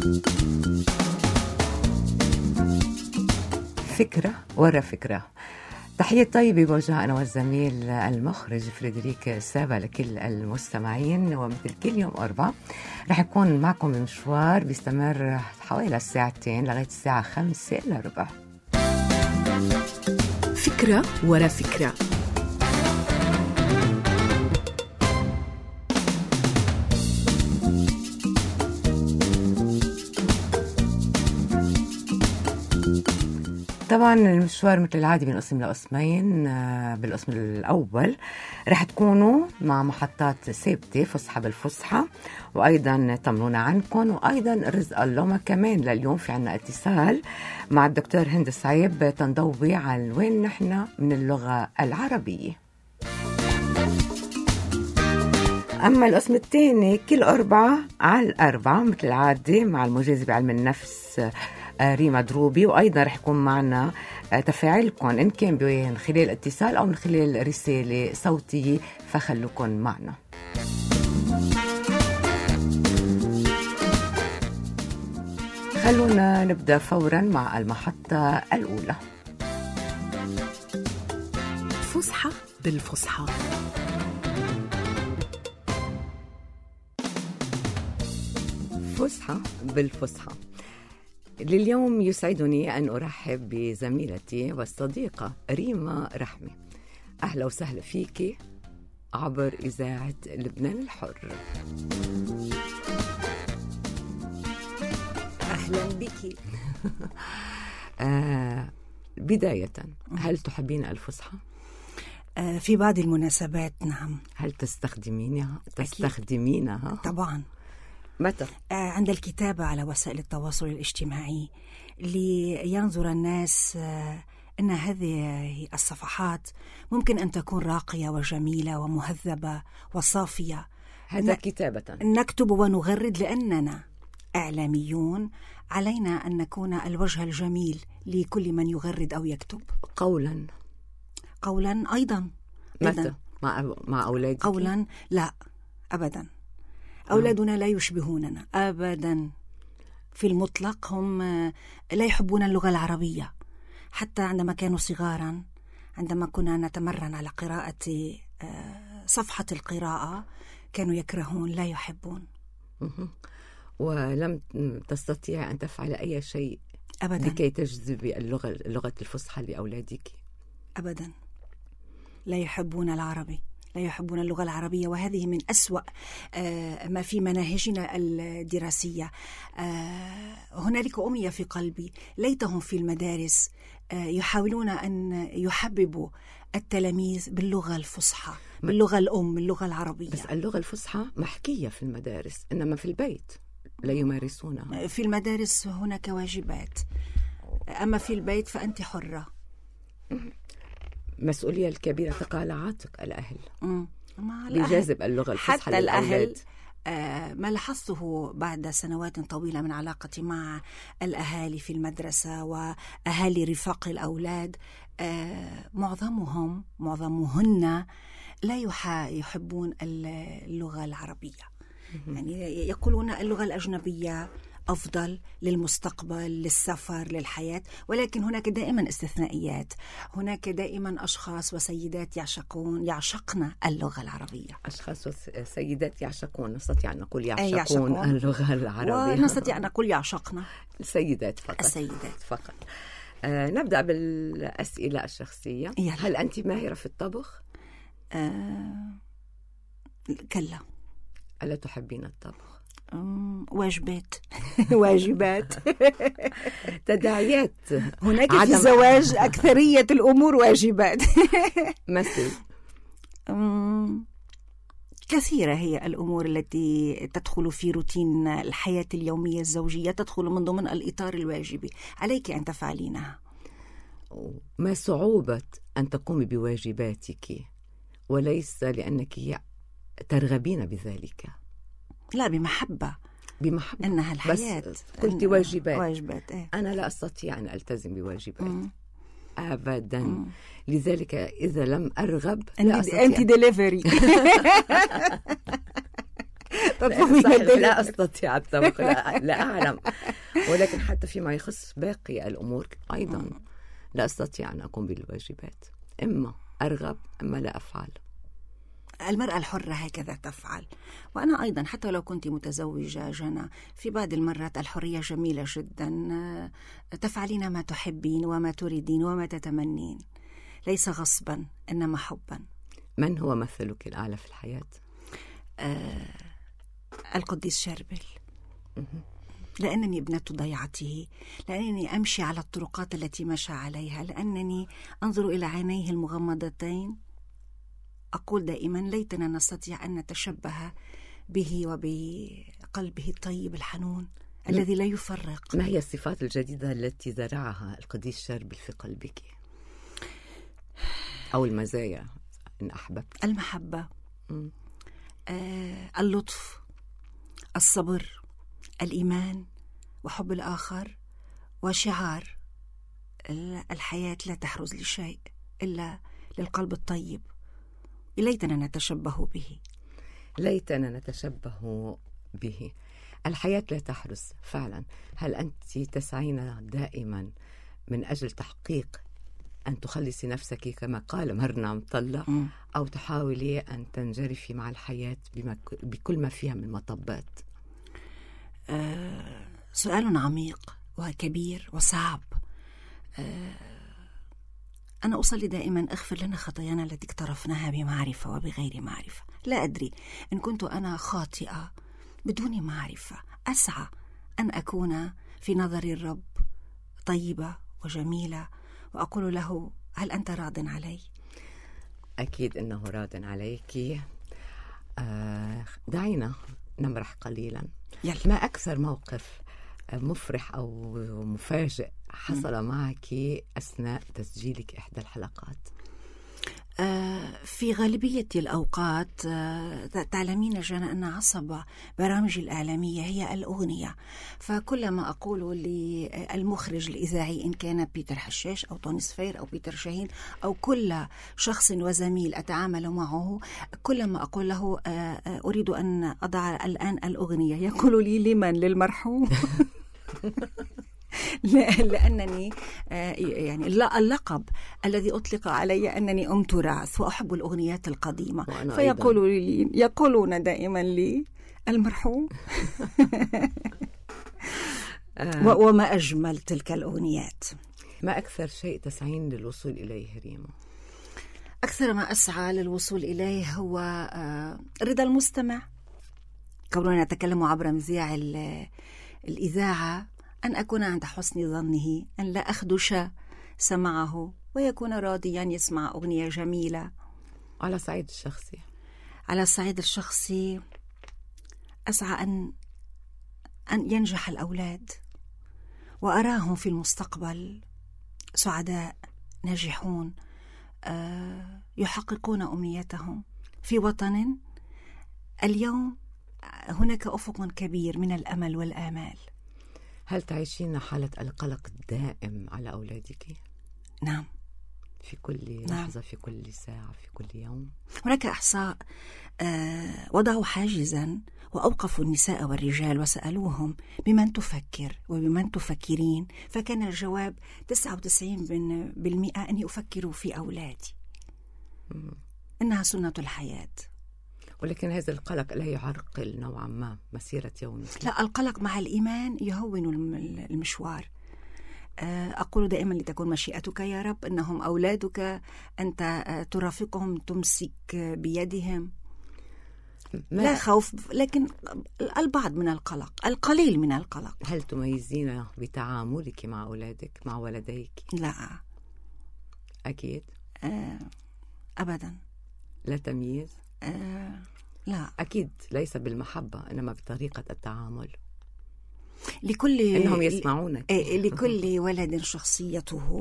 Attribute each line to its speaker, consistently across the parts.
Speaker 1: فكرة ورا فكرة. تحية طيبة بوجهها أنا والزميل المخرج فريدريك سابا لكل المستمعين. ومثل كل يوم أربعة رح يكون معكم بمشوار بيستمر حوالي الساعتين لغاية الساعة 5:15.
Speaker 2: فكرة ورا فكرة.
Speaker 1: طبعا المشوار مثل العادي بنقسم لقسمين. بالقسم الأول رح تكونوا مع محطات ثابتة فصحى بالفصحى، وأيضا طمنونا عنكم، وأيضا رزق اللومة كمان. لليوم في عنا اتصال مع الدكتور هند صعيب تنضوي عن وين نحن من اللغة العربية. أما القسم الثاني كل أربعة على الأربعة مثل العادة مع المجازي بعلم النفس ريما دروبي، وأيضا رح يكون معنا تفاعلكم إن كان من خلال اتصال أو من خلال رسالة صوتية، فخلوكم معنا. خلونا نبدأ فورا مع المحطة الأولى.
Speaker 2: فصحى بالفصحى.
Speaker 1: فصحى بالفصحى. لليوم يسعدني أن أرحب بزميلتي والصديقة ريما رحمة. أهلا وسهلا فيكي عبر إذاعة لبنان الحر.
Speaker 3: أهلا بك.
Speaker 1: بداية، هل تحبين الفصحى؟
Speaker 3: في بعض المناسبات نعم.
Speaker 1: هل تستخدمينها؟
Speaker 3: طبعا.
Speaker 1: متى؟
Speaker 3: عند الكتابة على وسائل التواصل الاجتماعي لينظر الناس أن هذه الصفحات ممكن أن تكون راقية وجميلة ومهذبة وصافية.
Speaker 1: هذا كتابة
Speaker 3: نكتب ونغرد لأننا إعلاميون، علينا أن نكون الوجه الجميل لكل من يغرد أو يكتب. قولا أيضا.
Speaker 1: متى؟ مع أولادك؟
Speaker 3: قولا لا أبدا. أولادنا لا يشبهوننا أبدا في المطلق. هم لا يحبون اللغة العربية. حتى عندما كانوا صغارا، عندما كنا نتمرن على قراءة صفحة القراءة، كانوا يكرهون لا يحبون.
Speaker 1: ولم تستطيع أن تفعل أي شيء
Speaker 3: أبدا
Speaker 1: لكي تجذبي اللغة الفصحى لأولادك؟
Speaker 3: أبدا. لا يحبون العربي، لا يحبون اللغة العربية، وهذه من أسوأ ما في مناهجنا الدراسية. هنالك أمنية في قلبي، ليتهم في المدارس يحاولون أن يحببوا التلاميذ باللغة الفصحى، باللغة الأم، اللغة العربية.
Speaker 1: بس اللغة الفصحى محكية في المدارس، إنما في البيت لا يمارسونها.
Speaker 3: في المدارس هناك واجبات، أما في البيت فأنت حرة.
Speaker 1: مسؤولية الكبيرة تقع على عاتق الأهل لجاذب اللغة الفصحى
Speaker 3: حتى
Speaker 1: للأولاد.
Speaker 3: ما لاحظته بعد سنوات طويلة من علاقتي مع الأهالي في المدرسة وأهالي رفاق الأولاد، معظمهن لا يحبون اللغة العربية. يعني يقولون اللغة الأجنبية أفضل للمستقبل، للسفر، للحياة، ولكن هناك دائما استثنائيات. هناك دائما أشخاص وسيدات يعشقن اللغة العربية.
Speaker 1: أشخاص وسيدات يعشقون، نستطيع أن نقول يعشقون اللغة العربية،
Speaker 3: ونستطيع أن نقول يعشقن
Speaker 1: السيدات فقط.
Speaker 3: السيدات
Speaker 1: فقط. نبدأ بالأسئلة الشخصية. هل أنت ماهرة في الطبخ؟
Speaker 3: كلا.
Speaker 1: ألا تحبين الطبخ؟
Speaker 3: واجبات. واجبات.
Speaker 1: تداعيات.
Speaker 3: هناك في الزواج أكثرية الأمور واجبات.
Speaker 1: مثل
Speaker 3: كثيرة هي الأمور التي تدخل في روتين الحياة اليومية الزوجية، تدخل من ضمن الإطار الواجبي، عليك أن تفعلينها.
Speaker 1: ما صعوبة أن تقومي بواجباتك وليس لأنك ترغبين بذلك؟
Speaker 3: لا، بمحبة. إنها الحياة.
Speaker 1: بس قلت واجبات.
Speaker 3: إيه؟
Speaker 1: أنا لا أستطيع أن ألتزم بواجبات أبدا. لذلك إذا لم أرغب لا أستطيع.
Speaker 3: أنت ديليفري.
Speaker 1: لا أستطيع الطبخ، لا أعلم، ولكن حتى فيما يخص باقي الأمور أيضا لا أستطيع أن أقوم بالواجبات، إما أرغب إما لا أفعل.
Speaker 3: المرأة الحرة هكذا تفعل. وأنا أيضا حتى لو كنت متزوجة جنى، في بعض المرات الحرية جميلة جدا، تفعلين ما تحبين وما تريدين وما تتمنين، ليس غصبا إنما حبا.
Speaker 1: من هو مثلك الأعلى في الحياة؟
Speaker 3: القديس شربل، لأنني ابنة ضيعته، لأنني أمشي على الطرقات التي مشى عليها، لأنني أنظر إلى عينيه المغمضتين. أقول دائما ليتنا نستطيع أن نتشبه به وبقلبه الطيب الحنون الذي لا يفرق.
Speaker 1: ما هي الصفات الجديدة التي زرعها القديس شربل في قلبك، أو المزايا إن أحببت؟
Speaker 3: المحبة، اللطف، الصبر، الإيمان، وحب الآخر، وشعار الحياة لا تحرز لشيء إلا للقلب الطيب. ليتنا نتشبه به،
Speaker 1: ليتنا نتشبه به. الحياة لا تحرز فعلا. هل أنت تسعين دائما من أجل تحقيق أن تخلصي نفسك كما قال مرنا مطلع، أو تحاولي أن تنجرفي مع الحياة بكل ما فيها من مطبات؟
Speaker 3: سؤال عميق وكبير وصعب. أنا أصلي دائما اغفر لنا خطايانا التي اقترفناها بمعرفة وبغير معرفة. لا أدري إن كنت أنا خاطئة بدون معرفة. أسعى أن أكون في نظر الرب طيبة وجميلة، وأقول له هل أنت راض علي؟
Speaker 1: أكيد أنه راض عليك. دعينا نمرح قليلا.
Speaker 3: يلا.
Speaker 1: ما أكثر موقف مفرح أو مفاجئ حصل معك أثناء تسجيلك إحدى الحلقات؟
Speaker 3: في غالبية الأوقات تعلمين جانا أن عصب برامج الإعلامية هي الأغنية، فكلما أقول للمخرج الإذاعي إن كان بيتر حشاش أو طوني صفير أو بيتر شاهين أو كل شخص وزميل أتعامل معه، كلما أقول له أريد أن أضع الآن الأغنية، يقول لي لمن؟ للمرحوم. لأنني يعني اللقب الذي أطلق علي أنني أم تراث وأحب الأغنيات القديمة، يقولون دائما لي المرحوم. وما أجمل تلك الأغنيات.
Speaker 1: ما أكثر شيء تسعين للوصول إليه ريما؟
Speaker 3: أكثر ما أسعى للوصول إليه هو رضا المستمع. كوننا نتكلم عبر مذياع الإذاعة، أن أكون عند حسن ظنه، أن لا أخدش سمعه، ويكون راضيا يسمع أغنية جميلة.
Speaker 1: على الصعيد الشخصي؟
Speaker 3: على الصعيد الشخصي أسعى أن ينجح الأولاد، وأراهم في المستقبل سعداء ناجحون، يحققون أمنيتهم في وطن اليوم هناك أفق كبير من الأمل والآمال.
Speaker 1: هل تعيشين حالة القلق الدائم على أولادك؟
Speaker 3: نعم.
Speaker 1: في كل لحظة، في كل ساعة، في كل يوم؟
Speaker 3: هناك إحصاء وضعوا حاجزا وأوقفوا النساء والرجال وسألوهم بمن تفكر وبمن تفكرين، فكان الجواب 99% أني أفكر في أولادي. إنها سنة الحياة.
Speaker 1: ولكن هذا القلق لا يعرقل نوعا ما مسيرة يومك؟
Speaker 3: لا، القلق مع الإيمان يهون المشوار. أقول دائما لتكون مشيئتك يا رب، إنهم أولادك، أنت ترافقهم، تمسك بيدهم. لا خوف، لكن البعض من القلق، القليل من القلق.
Speaker 1: هل تميزين بتعاملك مع أولادك، مع ولديك؟
Speaker 3: لا
Speaker 1: أكيد.
Speaker 3: أبدا
Speaker 1: لا تمييز؟
Speaker 3: لا
Speaker 1: أكيد ليس بالمحبة، إنما بطريقة التعامل.
Speaker 3: إنهم
Speaker 1: يسمعونك.
Speaker 3: لكل ولد شخصيته،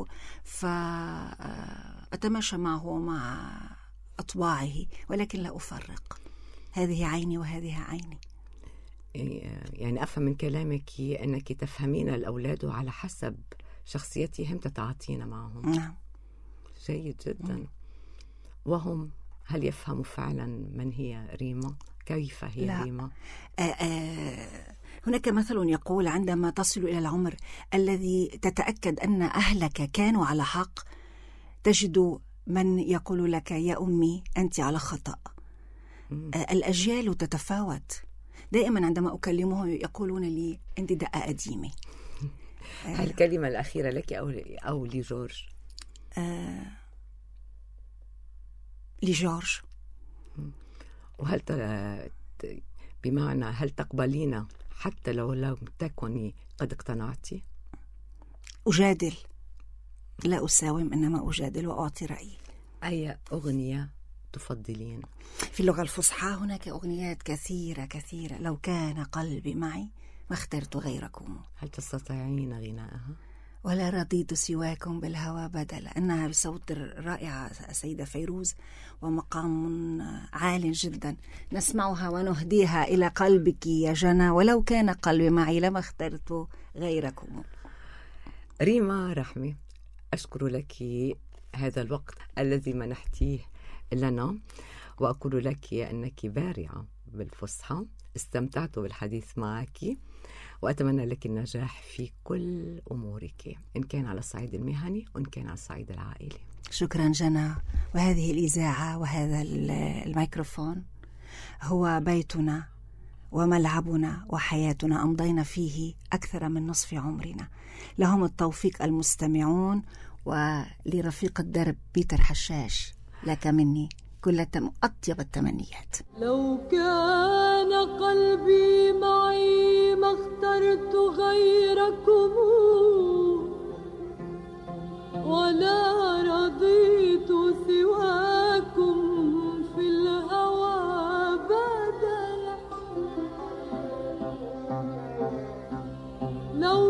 Speaker 3: فأتماشى معه ومع أطباعه، ولكن لا أفرق، هذه عيني وهذه عيني.
Speaker 1: يعني أفهم من كلامك أنك تفهمين الأولاد على حسب شخصيتهم تتعاطين معهم.
Speaker 3: نعم.
Speaker 1: جيد جدا. وهم هل يفهموا فعلا من هي ريما كيف هي
Speaker 3: لا.
Speaker 1: ريما؟
Speaker 3: هناك مثل يقول: عندما تصل إلى العمر الذي تتأكد أن أهلك كانوا على حق، تجد من يقول لك: يا أمي أنت على خطأ. الأجيال تتفاوت. دائما عندما أكلمهم يقولون لي: أنت دقة قديمة.
Speaker 1: الكلمة الأخيرة لك أو لجورج؟
Speaker 3: لجورج.
Speaker 1: وهل بمعنى هل تقبلين حتى لو لم تكوني قد اقتنعتي؟
Speaker 3: أجادل، لا أساوم، إنما أجادل وأعطي رأيي.
Speaker 1: أي أغنية تفضلين؟
Speaker 3: في اللغة الفصحى هناك أغنيات كثيرة كثيرة. لو كان قلبي معي ما اخترت غيركم.
Speaker 1: هل تستطيعين غناءها؟
Speaker 3: ولا رضيت سواكم بالهوى بدلا. أنها بصوت رائعة السيدة فيروز، ومقام عال جدا. نسمعها ونهديها إلى قلبك يا جنى، ولو كان قلبي معي لما اخترت غيركم.
Speaker 1: ريما رحمي، أشكر لك هذا الوقت الذي منحتيه لنا، وأقول لك أنك بارعة بالفصحى. استمتعت بالحديث معك، وأتمنى لك النجاح في كل أمورك، إن كان على الصعيد المهني وإن كان على الصعيد العائلي.
Speaker 3: شكرا جنى. وهذه الإذاعة وهذا الميكروفون هو بيتنا وملعبنا وحياتنا، أمضينا فيه أكثر من نصف عمرنا. لهم التوفيق المستمعون. ولرفيق الدرب بيتر حشاش، لك مني كل أطيب التمنيات.
Speaker 4: لو كان قلبي معي ما اخترت غيركم، ولا رضيت سواكم في الهوى بدلا. لو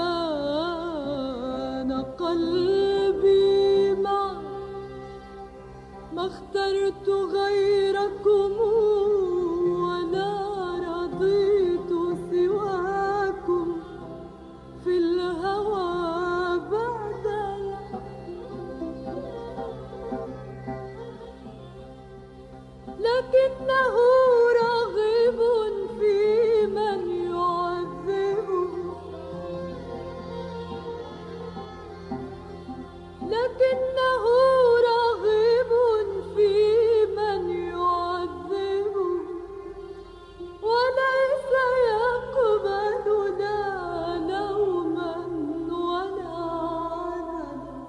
Speaker 4: كان قلبي معي ما اخترت غيركم، ولا رضيت سواكم في الهوى بدلا. لكنه راغب في من يعذبه، لكنه راغب في من يعذبه، وليس يقبلنا لوما ولا عذلا.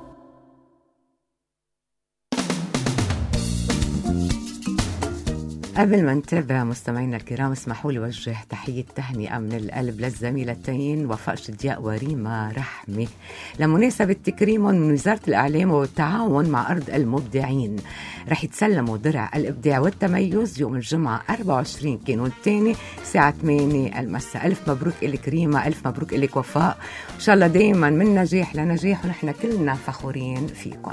Speaker 1: قبل ما نتابع مستمعينا الكرام، اسمحوا لي وجه تحية تهنئة من القلب للزميلتين وفاء شدياء وريما رحمي لمناسبة تكريمهم من وزارة الإعلام والتعاون مع أرض المبدعين. رح يتسلموا درع الإبداع والتميز يوم الجمعة 24 كانون الثاني الساعة 8 المساء. ألف مبروك إلك ريما، ألف مبروك إلك وفاء، إن شاء الله دايما من نجاح لنجاح، ونحن كلنا فخورين فيكم.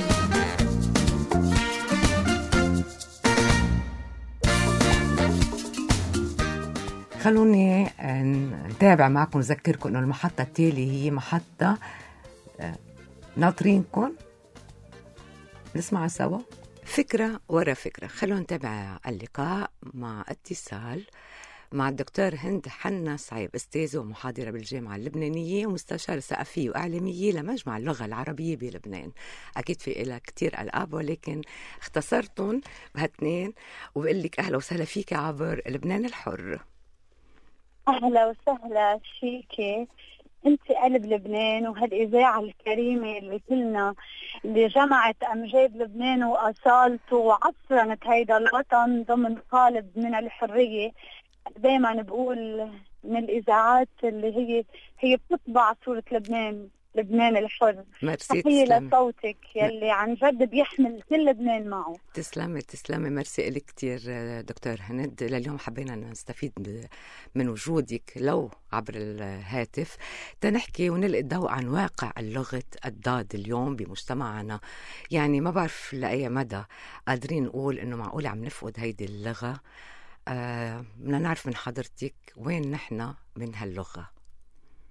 Speaker 1: خلوني نتابع معكم، نذكركم انه المحطة التالية هي محطة ناطرينكم نسمع سوا فكرة ورا فكرة. خلونا نتابع اللقاء مع اتصال مع الدكتور هند حنا صعيب، أستاذ ومحاضرة بالجامعة اللبنانية ومستشارة ثقافية وإعلامية لمجمع اللغة العربية بلبنان. أكيد في إلها كتير ألقاب ولكن اختصرتهم بهاتنين، وبقول لك أهلا وسهلا فيك عبر لبنان الحر.
Speaker 5: أهلا وسهلا فيكي، أنت قلب لبنان وهالإذاعة الكريمة اللي كلنا اللي جمعت أمجاد لبنان وأصالته وعصرنت هيدا الوطن ضمن قالب من الحرية. دايما بقول من الإذاعات اللي هي بتطبع صورة لبنان الحر. تحية لصوتك يلي عن جد بيحمل كل لبنان معه.
Speaker 1: تسلمي ميرسي لك كتير دكتور هند. لليوم حبينا نستفيد من وجودك لو عبر الهاتف تنحكي ونلقي الضوء عن واقع اللغة الضاد اليوم بمجتمعنا. يعني ما بعرف لأي مدى قادرين نقول إنه معقول عم نفقد هيدي اللغة. بدنا نعرف من حضرتك وين نحن من هاللغة.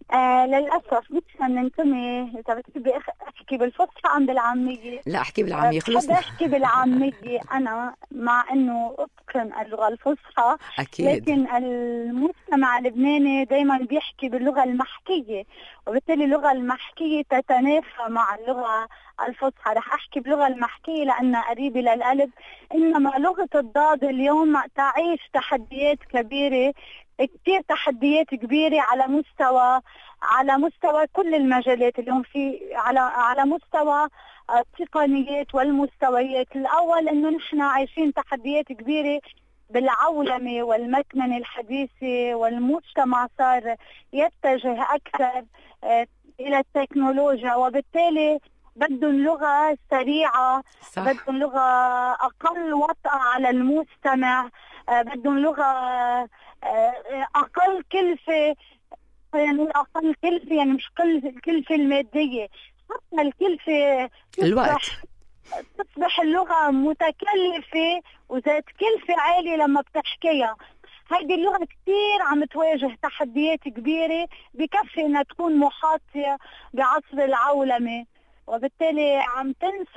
Speaker 5: للأسف مش ننتمي. إذا بتحبي أحكي بالفصحى أم بالعامية؟
Speaker 1: لا احكي بالعامية
Speaker 5: بحب
Speaker 1: خلصنا.
Speaker 5: أحكي بالعامية أنا، مع إنه أتقن اللغة الفصحى،
Speaker 1: أكيد.
Speaker 5: لكن المجتمع اللبناني دايما بيحكي باللغة المحكية، وبالتالي اللغة المحكية تتنافى مع اللغة الفصحى. رح أحكي باللغة المحكية لأنها قريبة للقلب، إنما لغة الضاد اليوم تعيش تحديات كبيرة، كثير تحديات كبيرة على مستوى كل المجالات اليوم، على مستوى التقنيات والمستويات. الأول إنه نحن عايشين تحديات كبيرة بالعولمة والمكننة الحديثة، والمجتمع صار يتجه أكثر إلى التكنولوجيا، وبالتالي بدهم لغة سريعة، بدهم لغة أقل وطأة على المستمع، بدهم لغة أقل كلفة. يعني أقل كلفة يعني مش الكلفة المادية، حتى الكلفة
Speaker 1: الوقت.
Speaker 5: تصبح اللغة متكلفة وذات كلفة عالية لما بتحكيها. هذه اللغة كثير عم تواجه تحديات كبيرة، بكفي انها تكون محاطية بعصر العولمة، وبالتالي عم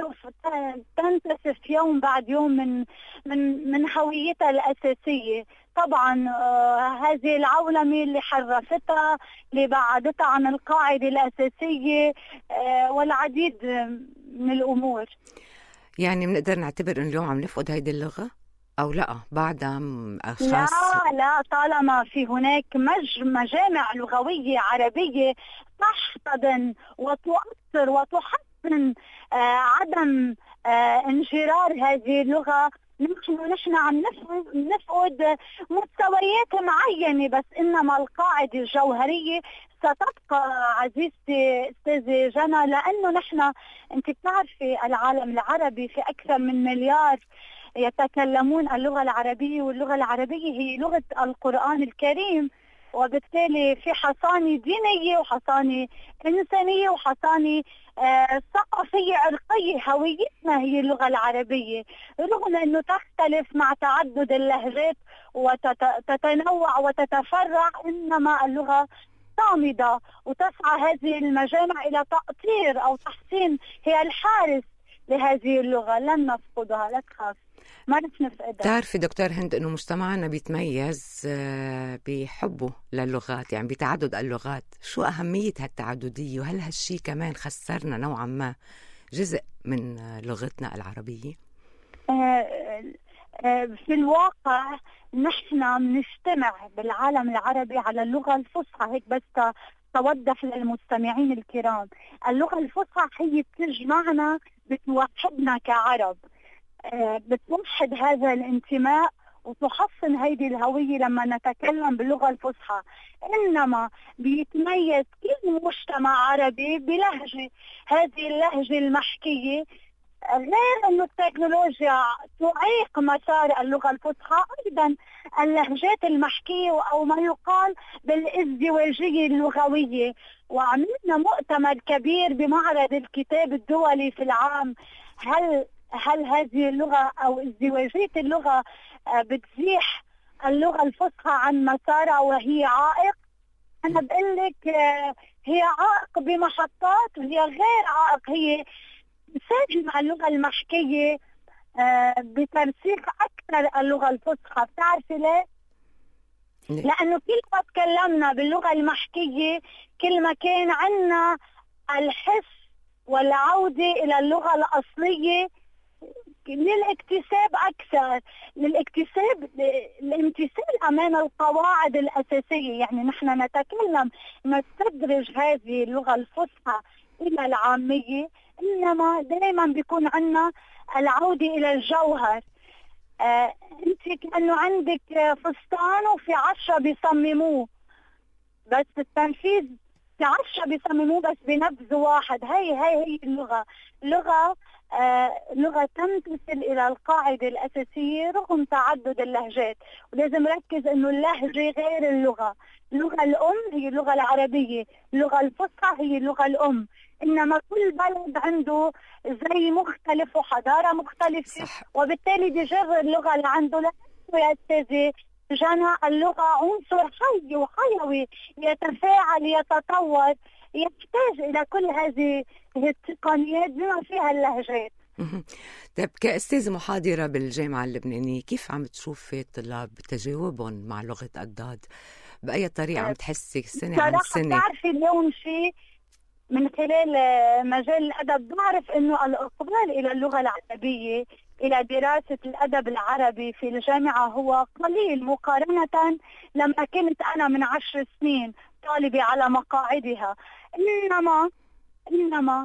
Speaker 5: تنتسف يوم بعد يوم من هويتها الأساسية. طبعا هذه العولمة اللي حرفتها، اللي بعدتها عن القاعدة الأساسية، والعديد من الأمور.
Speaker 1: يعني بنقدر نعتبر إن اليوم عم نفقد هيدي اللغة أو لا بعدها أشخاص؟
Speaker 5: لا، طالما في هناك مجامع لغوية عربية تحتضن وتؤثر وتحسن عدم انجرار هذه اللغة، نحن عم نفقد مستويات معينة، بس إنما القاعدة الجوهرية ستبقى عزيزتي أستاذة جنى، لأنه نحن أنت بتعرفي العالم العربي في أكثر من مليار يتكلمون اللغة العربية، واللغة العربية هي لغة القرآن الكريم، وبالتالي في حصانة دينية وحصانة إنسانية وحصانة ثقافية عرقية. هويتنا هي اللغة العربية، رغم أنه تختلف مع تعدد اللهجات وتتنوع وتتفرع، إنما اللغة صامدة، وتسعى هذه المجامع إلى تأطير أو تحسين، هي الحارس لهذه اللغة. لن نفقدها، لا تخاف، ما رح نفقدها.
Speaker 1: تعرفي دكتور هند إنه مجتمعنا بيتميز بحبه للغات، يعني بتعدد اللغات. شو أهمية هالتعددية، وهل هالشي كمان خسرنا نوعا ما جزء من لغتنا العربية؟
Speaker 5: في الواقع نحن بنجتمع بالعالم العربي على اللغة الفصحى، هيك بس توضح للمستمعين الكرام. اللغة الفصحى هي بتجمعنا، بتوحدنا كعرب، بتوحد هذا الانتماء وتحصن هذه الهوية لما نتكلم باللغة الفصحى. إنما بيتميز كل مجتمع عربي بلهجة، هذه اللهجة المحكية، غير أنه التكنولوجيا تعيق مسار اللغة الفصحى، أيضا اللهجات المحكية أو ما يقال بالازدواجية اللغوية. وعملنا مؤتمر كبير بمعرض الكتاب الدولي في العام، هل هذه اللغة أو ازدواجية اللغة بتزيح اللغة الفصحى عن مسارها وهي عائق؟ أنا بقول لك هي عائق بمحطات، وهي غير عائق، هي تساهم اللغة المحكية بترسيخ أكثر اللغة الفصحى. بتعرفي ليه؟ لأنه كل ما تكلمنا باللغة المحكية كل ما كان عنا الحس والعودة إلى اللغة الأصلية للاكتساب أكثر، الامتثال أمام القواعد الأساسية. يعني نحن نستدرج هذه اللغة الفصحى إلى العامية، إنما دائما بيكون عنا العودة إلى الجوهر. أنت كأنه عندك فستان وفي 10 بيصمموه، بس التنفيذ في 10 بيصمموه بس بنبذ واحد. هي لغة تمتثل إلى القاعدة الأساسية رغم تعدد اللهجات. ولازم نركز إنه اللهجة غير اللغة الأم هي اللغة العربية، اللغة الفصحى هي اللغة الأم، إنما كل بلد عنده زي مختلف وحضارة مختلفة، صح. وبالتالي بيجر اللغة اللي عنده. لأنه يا أستاذي جنى اللغة عنصر حي وحيوي يتفاعل يتطور، يحتاج إلى كل هذه التقنيات بما فيها اللهجات.
Speaker 1: طيب كأستاذة محاضرة بالجامعة اللبنانية، كيف عم تشوفي الطلاب تجاوبهم مع لغة أضداد؟ بأي طريقة عم تحسي سنة عن سنة؟
Speaker 5: بتعرفي اليوم شيء من خلال مجال الأدب، بعرف إنه الإقبال إلى اللغة العربية، إلى دراسة الأدب العربي في الجامعة هو قليل مقارنة لما كنت أنا من 10 سنين طالبة على مقاعدها. إنما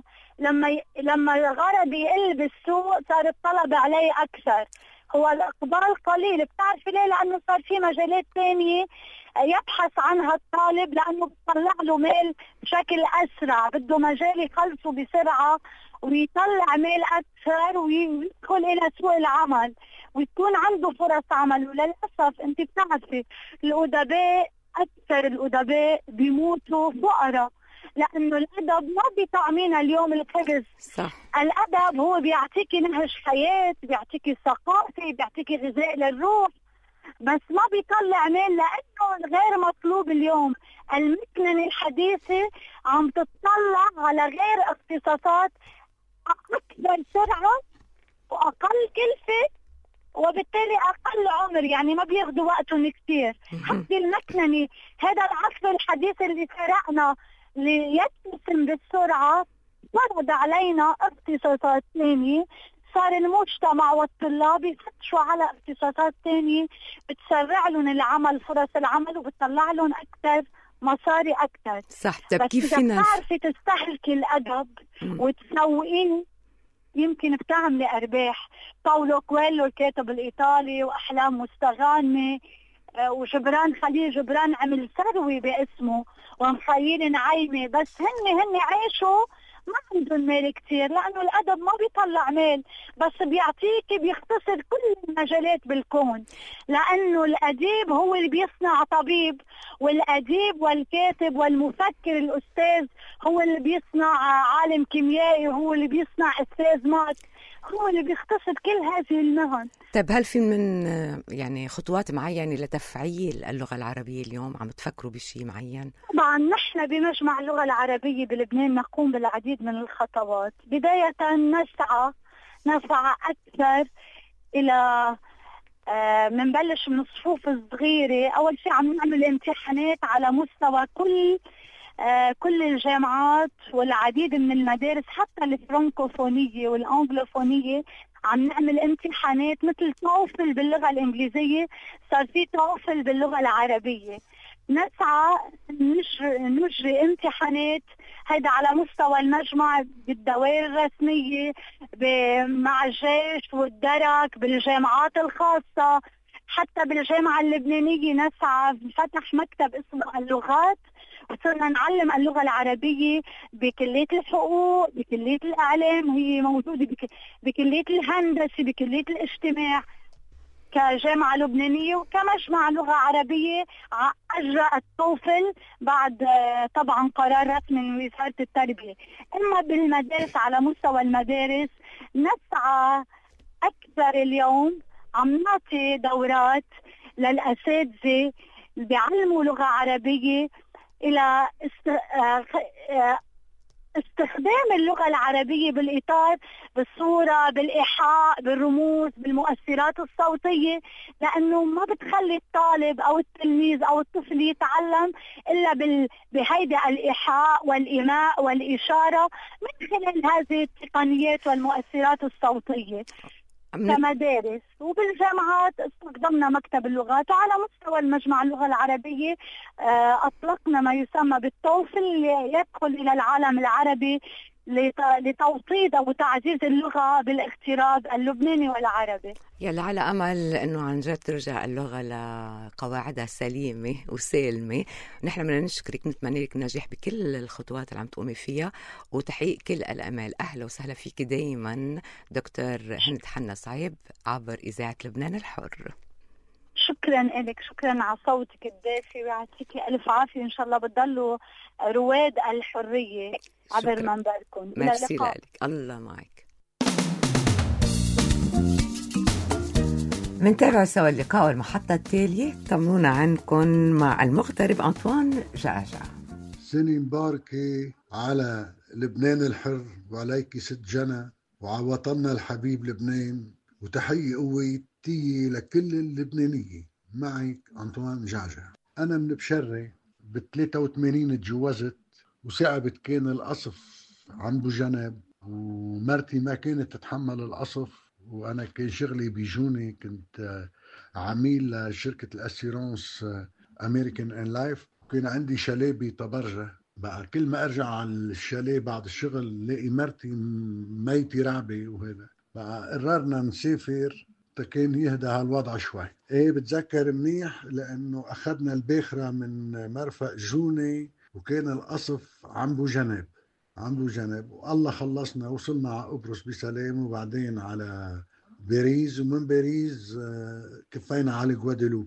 Speaker 5: لما الغربي يقل بالسوق صار الطلب عليه أكثر. هو الإقبال قليل، بتعرفي ليه؟ لأنه صار في مجالات تانية يبحث عنها الطالب، لأنه بيطلع له ميل بشكل أسرع، بده مجال يخلصه بسرعة ويطلع ميل أكثر ويدخل إلى سوق العمل ويكون عنده فرص عمل. وللأسف أنت بتعرفي الأدباء، أكثر الأدباء بيموتوا فقراء، لأنه الأدب ما بيطعمينا اليوم الخبز. صح. الأدب هو بيعطيكي نهج حياة، بيعطيكي ثقافة، بيعطيكي غذاء للروح، بس ما بيطلع مال، لأنه غير مطلوب اليوم. المكننة الحديثة عم تطلع على غير اختصاصات أكثر سرعة وأقل كلفة وبالتالي أقل عمر، يعني ما بياخدوا وقتهم كثير. حتى المكننة هذا العصر الحديث اللي سرقنا ليتسم بالسرعة فرض علينا اختصاصات ثانية. صار المجتمع والطلاب يفتشوا على اختصاصات ثانية بتسرع لهم العمل، فرص العمل، وبتطلع لهم أكثر مصاري أكثر. صح. طب كيف فينا تعرفي تستهلكي الأدب وتسوقيه يمكن بتعملي أرباح. باولو كويلو الكاتب الإيطالي وأحلام مستغانمة وجبران خليل جبران عمل ثروة باسمه ومخيل نعيمة، بس هن عايشوا ما عندهم مال كتير، لأنه الأدب ما بيطلع مال، بس بيعطيكي بيختصر كل المجالات بالكون، لأنه الأديب هو اللي بيصنع طبيب، والأديب والكاتب والمفكر الأستاذ هو اللي بيصنع عالم كيميائي، هو اللي بيصنع أستاذ مات، هو اللي بيختصر كل هذه المهن. طيب هل في من يعني خطوات معينة لتفعيل اللغة العربية اليوم؟ عم تفكروا بشيء معين؟ طبعا نحن بمجمع اللغة العربية بلبنان نقوم بالعديد من الخطوات. بداية نسعى أكثر إلى منبلش من الصفوف الصغيرة. أول شيء عم نعمل امتحانات على مستوى كل الجامعات والعديد من المدارس، حتى الفرنكوفونية والأنجلوفونية عم نعمل امتحانات مثل توفل باللغة الإنجليزية، صار في توفل باللغة العربية. نسعى نجري امتحانات هيدا على مستوى المجمع بالدوائر الرسمية، مع الجيش والدرك، بالجامعات الخاصة، حتى بالجامعة اللبنانية نسعى فتح مكتب اسمه اللغات، وصرنا نعلم اللغة العربية بكلية الحقوق، بكلية الإعلام، هي موجودة بكلية الهندسة، بكلية الاجتماع كجامعة لبنانية، وكمجمع لغة عربية أجرى التوفل بعد طبعا قرار رسمي من وزارة التربية. أما بالمدارس على مستوى المدارس نسعى أكثر. اليوم عم نعطي دورات للأساتذة اللي بيعلموا لغة عربية إلى استخدام اللغة العربية بالإطار، بالصورة، بالإيحاء، بالرموز، بالمؤثرات الصوتية، لأنه ما بتخلي الطالب أو التلميذ أو الطفل يتعلم إلا بهيدا الإيحاء والإيماء والإشارة من خلال هذه التقنيات والمؤثرات الصوتية. كمدارس وبالجامعات استخدمنا مكتب اللغات، وعلى مستوى المجمع اللغة العربية أطلقنا ما يسمى بالتوفل يدخل إلى العالم العربي لتوطيد أو تعزيز اللغة بالاغتراب اللبناني والعربي. يلا على أمل أنه عن جد ترجع اللغة لقواعدها سليمة وسالمة. نحن بدنا نشكرك، نتمنى لك النجاح بكل الخطوات اللي عم تقومي فيها وتحقيق كل الأمال. أهلا وسهلا فيك دايما دكتور هند حنا صعيب عبر إذاعة لبنان الحر. شكرا لك، شكرا على صوتك الدافي، ويعطيك ألف عافية. إن شاء الله بتضلوا رواد الحرية عبر منبركم.
Speaker 1: ميرسي لك، الله معك. منتابع سوا اللقاء والمحطة التالية. طمنونا عنكم مع المغترب أنطوان جعجع.
Speaker 6: سنة مباركة على لبنان الحر وعليك ست جنى وعلى وطننا الحبيب لبنان، وتحية قويتية لكل اللبنانية. معك أنطوان جعجع. أنا من بشرة ب83 تجوزت، وصعبت كان القصف عن بوجنب، ومرتي ما كانت تتحمل القصف، وأنا كان شغلي بيجوني، كنت عميل لشركة الأسيرانس أمريكان إن لايف، وكان عندي شاليه بطبرجة. بقى كل ما أرجع على الشاليه بعد الشغل لاقي مرتي ميتي رعبة، وهذا بقى قررنا نسافر كان يهدى هالوضع شوي. ايه بتذكر منيح لأنه أخذنا الباخرة من مرفق جوني، وكان القصف عن بوجنب والله خلصنا، وصلنا على قبرص بسلام، وبعدين على باريس، ومن باريس كفينا على غواديلوب.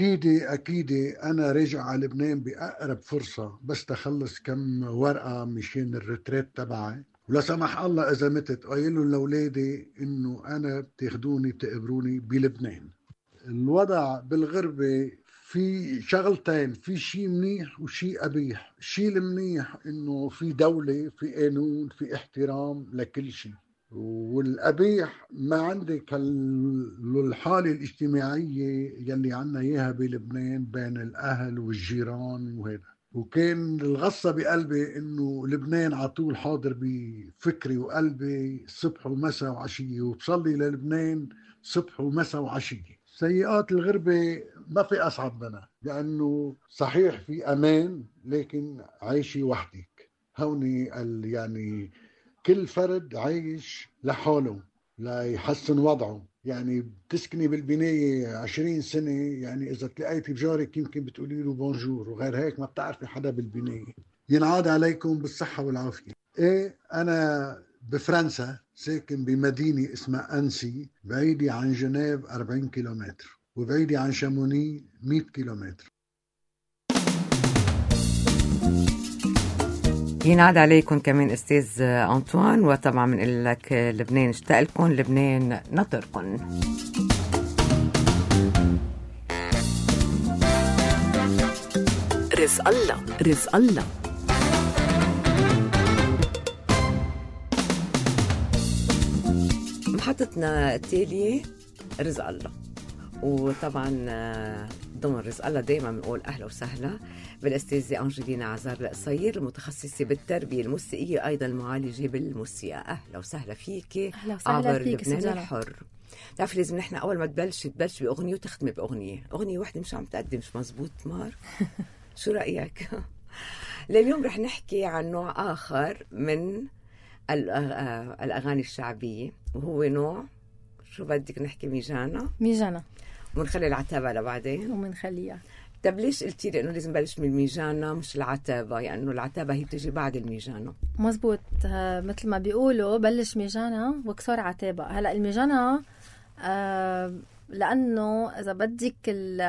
Speaker 6: أكيد أنا راجع على لبنان بأقرب فرصة، بس تخلص كم ورقة مشان الريتريت تبعي، ولا سمح الله إذا متت قايلوا لأولادي إنه أنا بتاخدوني بتقبروني بلبنان. الوضع بالغربة في شغلتين، في شيء منيح وشيء قبيح. الشيء المنيح إنه في دولة، في قانون، في احترام لكل شيء، والقبيح ما عندك الحالة الاجتماعية يلي عنا إياها بلبنان بين الأهل والجيران وهذا. وكان الغصة بقلبي إنه لبنان عطول حاضر بفكري وقلبي صبح ومساء وعشية، وبصلي للبنان صبح ومساء وعشية. سيئات الغربة ما في أصعب منها، لأنه صحيح في أمان، لكن عايشي وحدك هوني. يعني كل فرد عايش لحاله ليحسن وضعه. يعني بتسكني بالبناية 20 سنة، يعني إذا تلاقيتي بجارك يمكن بتقولي له بونجور، وغير هيك ما بتعرفي حدا بالبناية. ينعاد عليكم بالصحة والعافية. إيه، أنا بفرنسا ساكن بمدينة اسمها أنسي، بعيدة عن جنيف 40 كيلومتر، وبعيدة عن شاموني 100 كيلومتر.
Speaker 1: ينعاد عليكم كمان أستاذ أنطوان، وطبعا بنقول لك لبنان اشتاق لكم، لبنان نطركم.
Speaker 2: رزق الله.
Speaker 1: محطتنا التالية رزق الله، وطبعا ضمن رزق الله دايما بنقول أهلا وسهلا بالأستاذة أنجلينا عزار القصير، المتخصصة بالتربية الموسيقية، أيضا المعالجة بالموسيقى. أهلا وسهلا فيك عبر لبنان الحر. تعرف لازم نحن أول ما تبلش بأغنية وتختمي بأغنية واحدة مش عم تقدم، مش مزبوط مار؟ شو رأيك؟ لليوم رح نحكي عن نوع آخر من الأغاني الشعبية، وهو نوع شو بدك نحكي؟ ميجانا، ونخلي العتابة لبعدين
Speaker 7: ومنخليها.
Speaker 1: طب ليش قلتي لي انه لازم بلش من الميجانا مش العتابة؟ يعني انه العتابة هي بتجي بعد الميجانا.
Speaker 7: مزبوط، مثل ما بيقولوا بلش ميجانا وكسر عتابة. هلا الميجانا لأنه إذا بدك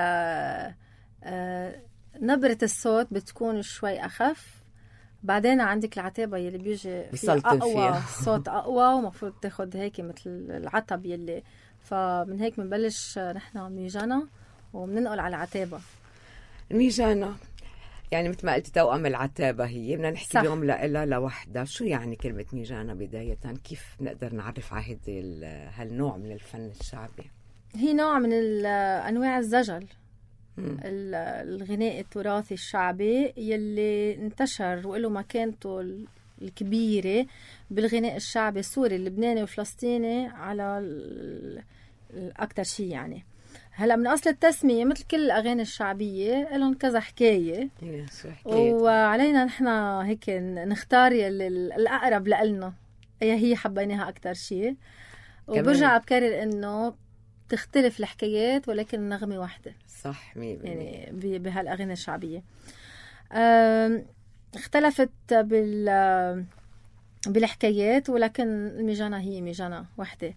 Speaker 7: نبرة الصوت بتكون شوي أخف، بعدين عندك العتابة يلي بيجي فيها أقوى صوت أقوى، ومفروض تاخد هيك مثل العتب يلي. فمن هيك منبلش نحن ميجانا ومننقل على العتابة.
Speaker 1: الميجانا يعني مثل ما قلت توأم العتابة، هي بدنا نحكي اليوم لإلها لوحدها. شو يعني كلمة ميجانا بداية؟ كيف نقدر نعرف على هالنوع من الفن الشعبي؟
Speaker 7: هي نوع من أنواع الزجل، الغناء التراثي الشعبي يلي انتشر وله مكانته الكبيرة بالغناء الشعبي السوري اللبناني والفلسطيني على أكتر شيء. يعني هلا من أصل التسمية مثل كل الأغاني الشعبية لهم كذا حكاية، وعلينا نحن هيك نختار الأقرب لنا، هي حبيناها أكتر شيء. وبرجع بكرر إنه تختلف الحكايات ولكن النغمة واحدة.
Speaker 1: صح،
Speaker 7: يعني بهالأغاني الشعبية اختلفت بالحكايات، ولكن الميجانا هي ميجانا واحدة.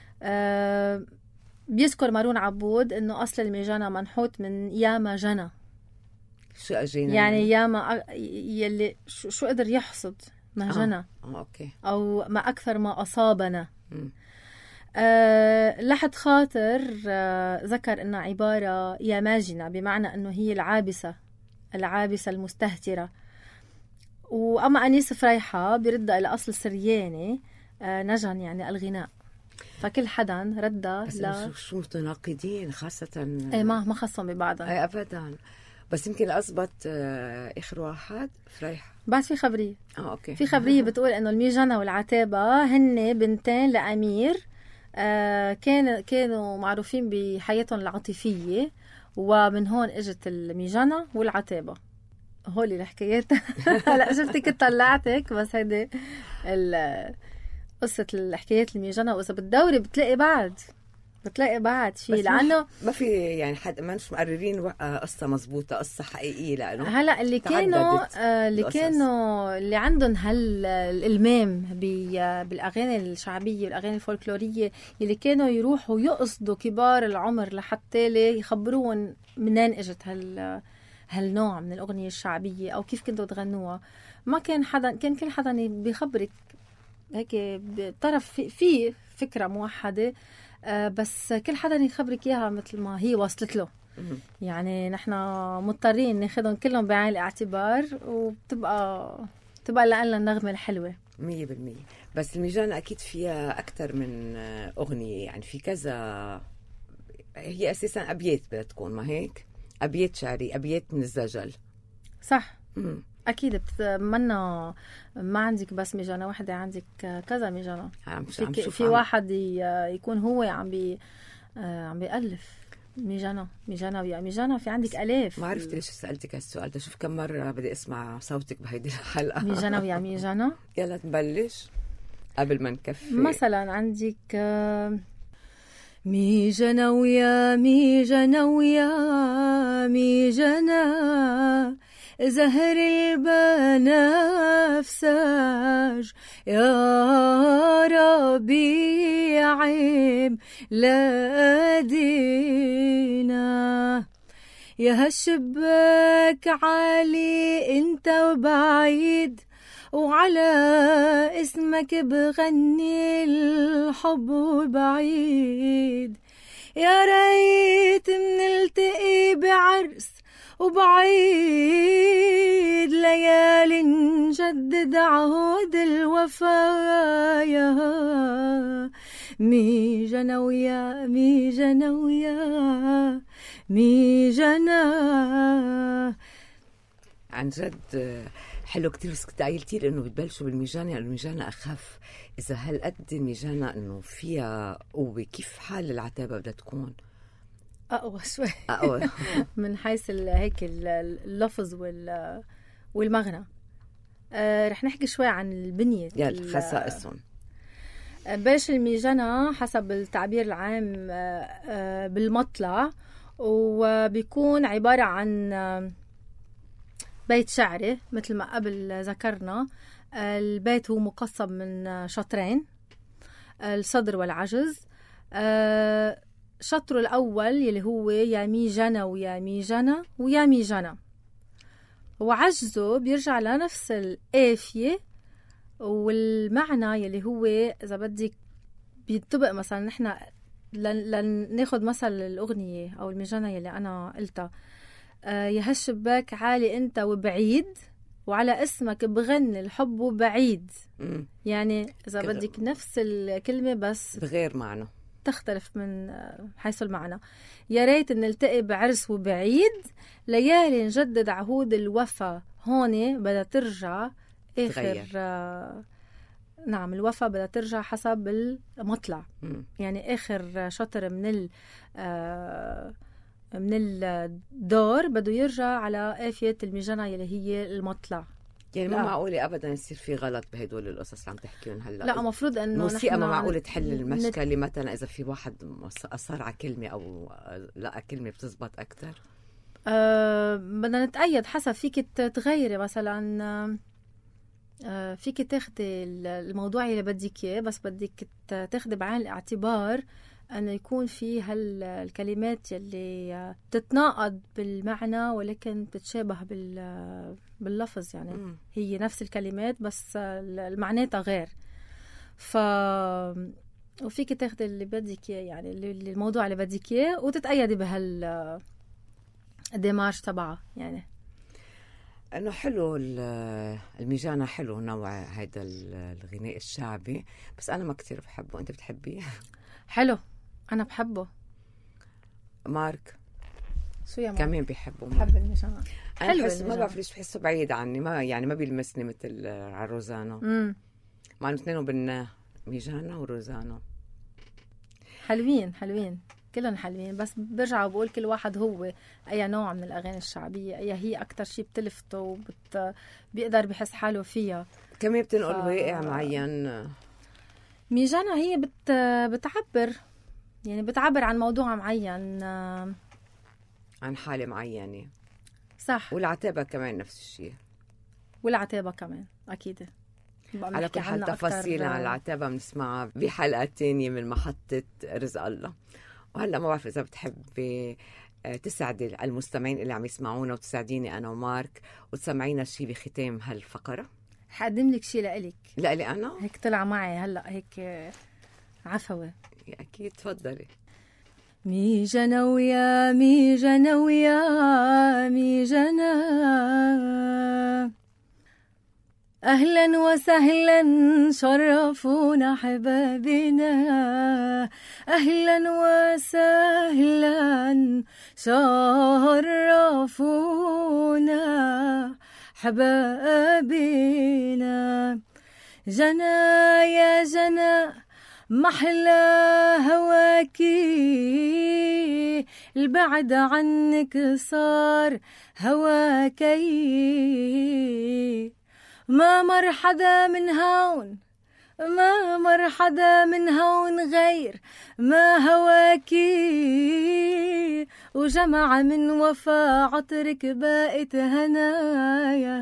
Speaker 7: بيذكر مارون عبود إنه أصل الميجانا منحوت من ياما جنا.
Speaker 1: شو أجينا؟
Speaker 7: يعني ياما يلي شو قدر يحصد ما جنا.
Speaker 1: أوكي.
Speaker 7: أو ما أكثر ما أصابنا. لحد خاطر ذكر إنها عبارة يا ماجنة، بمعنى إنه هي العابسة المستهترة. وأما أنيس فريحة بيردها إلى أصل سرياني نجن يعني الغناء. فكل حدا ردها
Speaker 1: بس شو متناقضين خاصة
Speaker 7: ما خصهم ببعضهم.
Speaker 1: أي أبدا. بس يمكن أصبت آخر واحد فريحة.
Speaker 7: بعد في خبرية
Speaker 1: أوكي.
Speaker 7: في خبرية بتقول إنه الميجنة والعتابة هن بنتين لأمير كانوا معروفين بحياتهم العاطفية، ومن هون اجت الميجنة والعتابة. هولي الحكايات. هلا شفتك طلعتك، بس هيدي قصة الحكايات الميجنة. وإذا بتدوري بتلاقي بعد شيء، لأنه
Speaker 1: ما في يعني حد ما مش مقررين قصة مزبوطة، قصة حقيقية. لأنه
Speaker 7: هلا اللي كانوا اللي عندهم هالإلمام بالأغاني الشعبية والأغاني الفولكلورية، اللي كانوا يروحوا يقصدوا كبار العمر لحتى يخبروهم منين اجت هالنوع من الأغنية الشعبية أو كيف كنتوا تغنوها. ما كان كل حدا بيخبرك هيك بطرف في فكرة موحدة، بس كل حدا يخبرك إياها مثل ما هي وصلت له. يعني نحن مضطرين ناخدهم كلهم بعين الاعتبار، وبتبقى لنا النغمة الحلوة
Speaker 1: 100%. بس الميجانة أكيد فيها أكتر من أغنية، يعني في كذا. هي أساسا أبيات بدها تكون، ما هيك؟ أبيات شعري، أبيات من الزجل.
Speaker 7: صح. أكيد ما عندك بس ميجانة واحدة، عندك كذا ميجانة. في واحد يكون هو عم بيألف ميجانة ويا ميجانة، في عندك ألاف.
Speaker 1: ما عرفت ليش سألتك هالسؤال ده. شوف كم مرة بدي أسمع صوتك بهيدي الحلقة.
Speaker 7: ميجانة ويا ميجانة.
Speaker 1: يلا نبلش قبل ما نكفي.
Speaker 7: مثلا عندك ميجانة ويا ميجانة ويا ميجانة، زهر البنفسج يا ربي عيب لدينا، يا هالشباك عالي انت وبعيد، وعلى اسمك بغني الحب وبعيد، يا ريت منلتقي بعرس وبعيد، ليالي نجدد عهود الوفايا، ميجانة ويا ميجانة ويا ميجانة.
Speaker 1: عن جد حلو كتير. بس كنت قايلتي لي انه بتبلشوا بالميجانة، يعني الميجانة اخف. اذا هالقد الميجانة انه فيها قوة، كيف حال العتابة بدها تكون؟
Speaker 7: اقوى شوي.
Speaker 1: اقوى
Speaker 7: من حيث هيك اللفظ والمغنى. رح نحكي شوي عن البنية،
Speaker 1: خصائصهم.
Speaker 7: بلش الميجانة حسب التعبير العام بالمطلع، وبيكون عبارة عن بيت شعري مثل ما قبل ذكرنا. البيت هو مقسم من شطرين، الصدر والعجز. شطره الأول يلي هو يا ميجانة ويا ميجانة ويا ميجانة، وعجزه بيرجع لنفس القافية، والمعنى يلي هو إذا بدك بيطبق. مثلا نحن لناخد مثل الأغنية أو الميجانة يلي أنا قلتها، يا هالشباك عالي انت وبعيد، وعلى اسمك بغني الحب وبعيد. يعني اذا بدك نفس الكلمه بس
Speaker 1: بغير معنى،
Speaker 7: تختلف من حيث المعنى. يا ريت نلتقي بعرس وبعيد، ليالي نجدد عهود الوفا. هون بدها ترجع اخر نعم، الوفا بدها ترجع حسب المطلع. يعني اخر شطر من الدور بده يرجع على قافية الميجانة يلي هي المطلع.
Speaker 1: يعني ما معقولة أبدا يصير في غلط بهدول القصص اللي عم تحكيون هلا.
Speaker 7: لا، مفروض إنه
Speaker 1: الموسيقى ما معقولة تحل المشكلة. مثلا إذا في واحد أصر على كلمة أو لقى كلمة بتزبط أكتر،
Speaker 7: بدنا نتأيد حسب. فيك تغيري مثلا، فيك تاخدي الموضوع اللي بدك إياه، بس بدك تاخدي بعين الاعتبار أنه يكون في هالكلمات يلي تتناقض بالمعنى ولكن تتشابه باللفظ. يعني هي نفس الكلمات بس المعناتها غير. وفيك تاخدي اللي بدك اياه، يعني الموضوع اللي بدك اياه وتتأيدي الديمارش تبعها. يعني
Speaker 1: انه حلو الميجانا، حلو نوع هيدا الغناء الشعبي، بس انا ما كتير بحبه. انت بتحبيه؟
Speaker 7: حلو، انا بحبه.
Speaker 1: مارك
Speaker 7: شو يا مارك؟
Speaker 1: كمان بيحبه.
Speaker 7: بحب الميجانا.
Speaker 1: انا بحس ما بعرف ليش بحسه بعيد عني، ما يعني ما بيلمسني مثل على روزانا. مع انه اثنينهم بنا ميجانا وروزانا
Speaker 7: حلوين كلهم حلوين، بس برجع وبقول كل واحد هو اي نوع من الاغاني الشعبيه اي هي اكتر شيء بتلفته بيقدر بحس حاله فيها.
Speaker 1: كمان بتنقل واقع معين.
Speaker 7: ميجانا هي بتعبر عن موضوع معين،
Speaker 1: عن حالة معينة.
Speaker 7: صح.
Speaker 1: والعتابة كمان نفس الشيء.
Speaker 7: والعتابة كمان أكيد.
Speaker 1: على كل حال تفاصيل عن العتابة بنسمعها بحلقة تانية من محطة رزق الله. وهلأ ما بعرف إذا بتحبي تسعدي المستمعين اللي عم يسمعونا وتساعديني أنا ومارك وتسمعينا شيء بختام هالفقرة.
Speaker 7: حقدم لك شيء لإلك.
Speaker 1: لا لي أنا؟
Speaker 7: هيك طلع معي هلأ هيك عفوي.
Speaker 1: أكيد تفضلي.
Speaker 7: ميجانا ويا ميجانا ويا ميجانا، أهلا وسهلا شرفونا حبابنا، أهلا وسهلا شرفونا حبابنا. جنا يا جنا محلى هواكي، البعد عنك صار هواكي. ما مر حدا من هون، ما مر حدا من هون غير ما هواكي، وجمع من وفا عطرك باقت هنايا.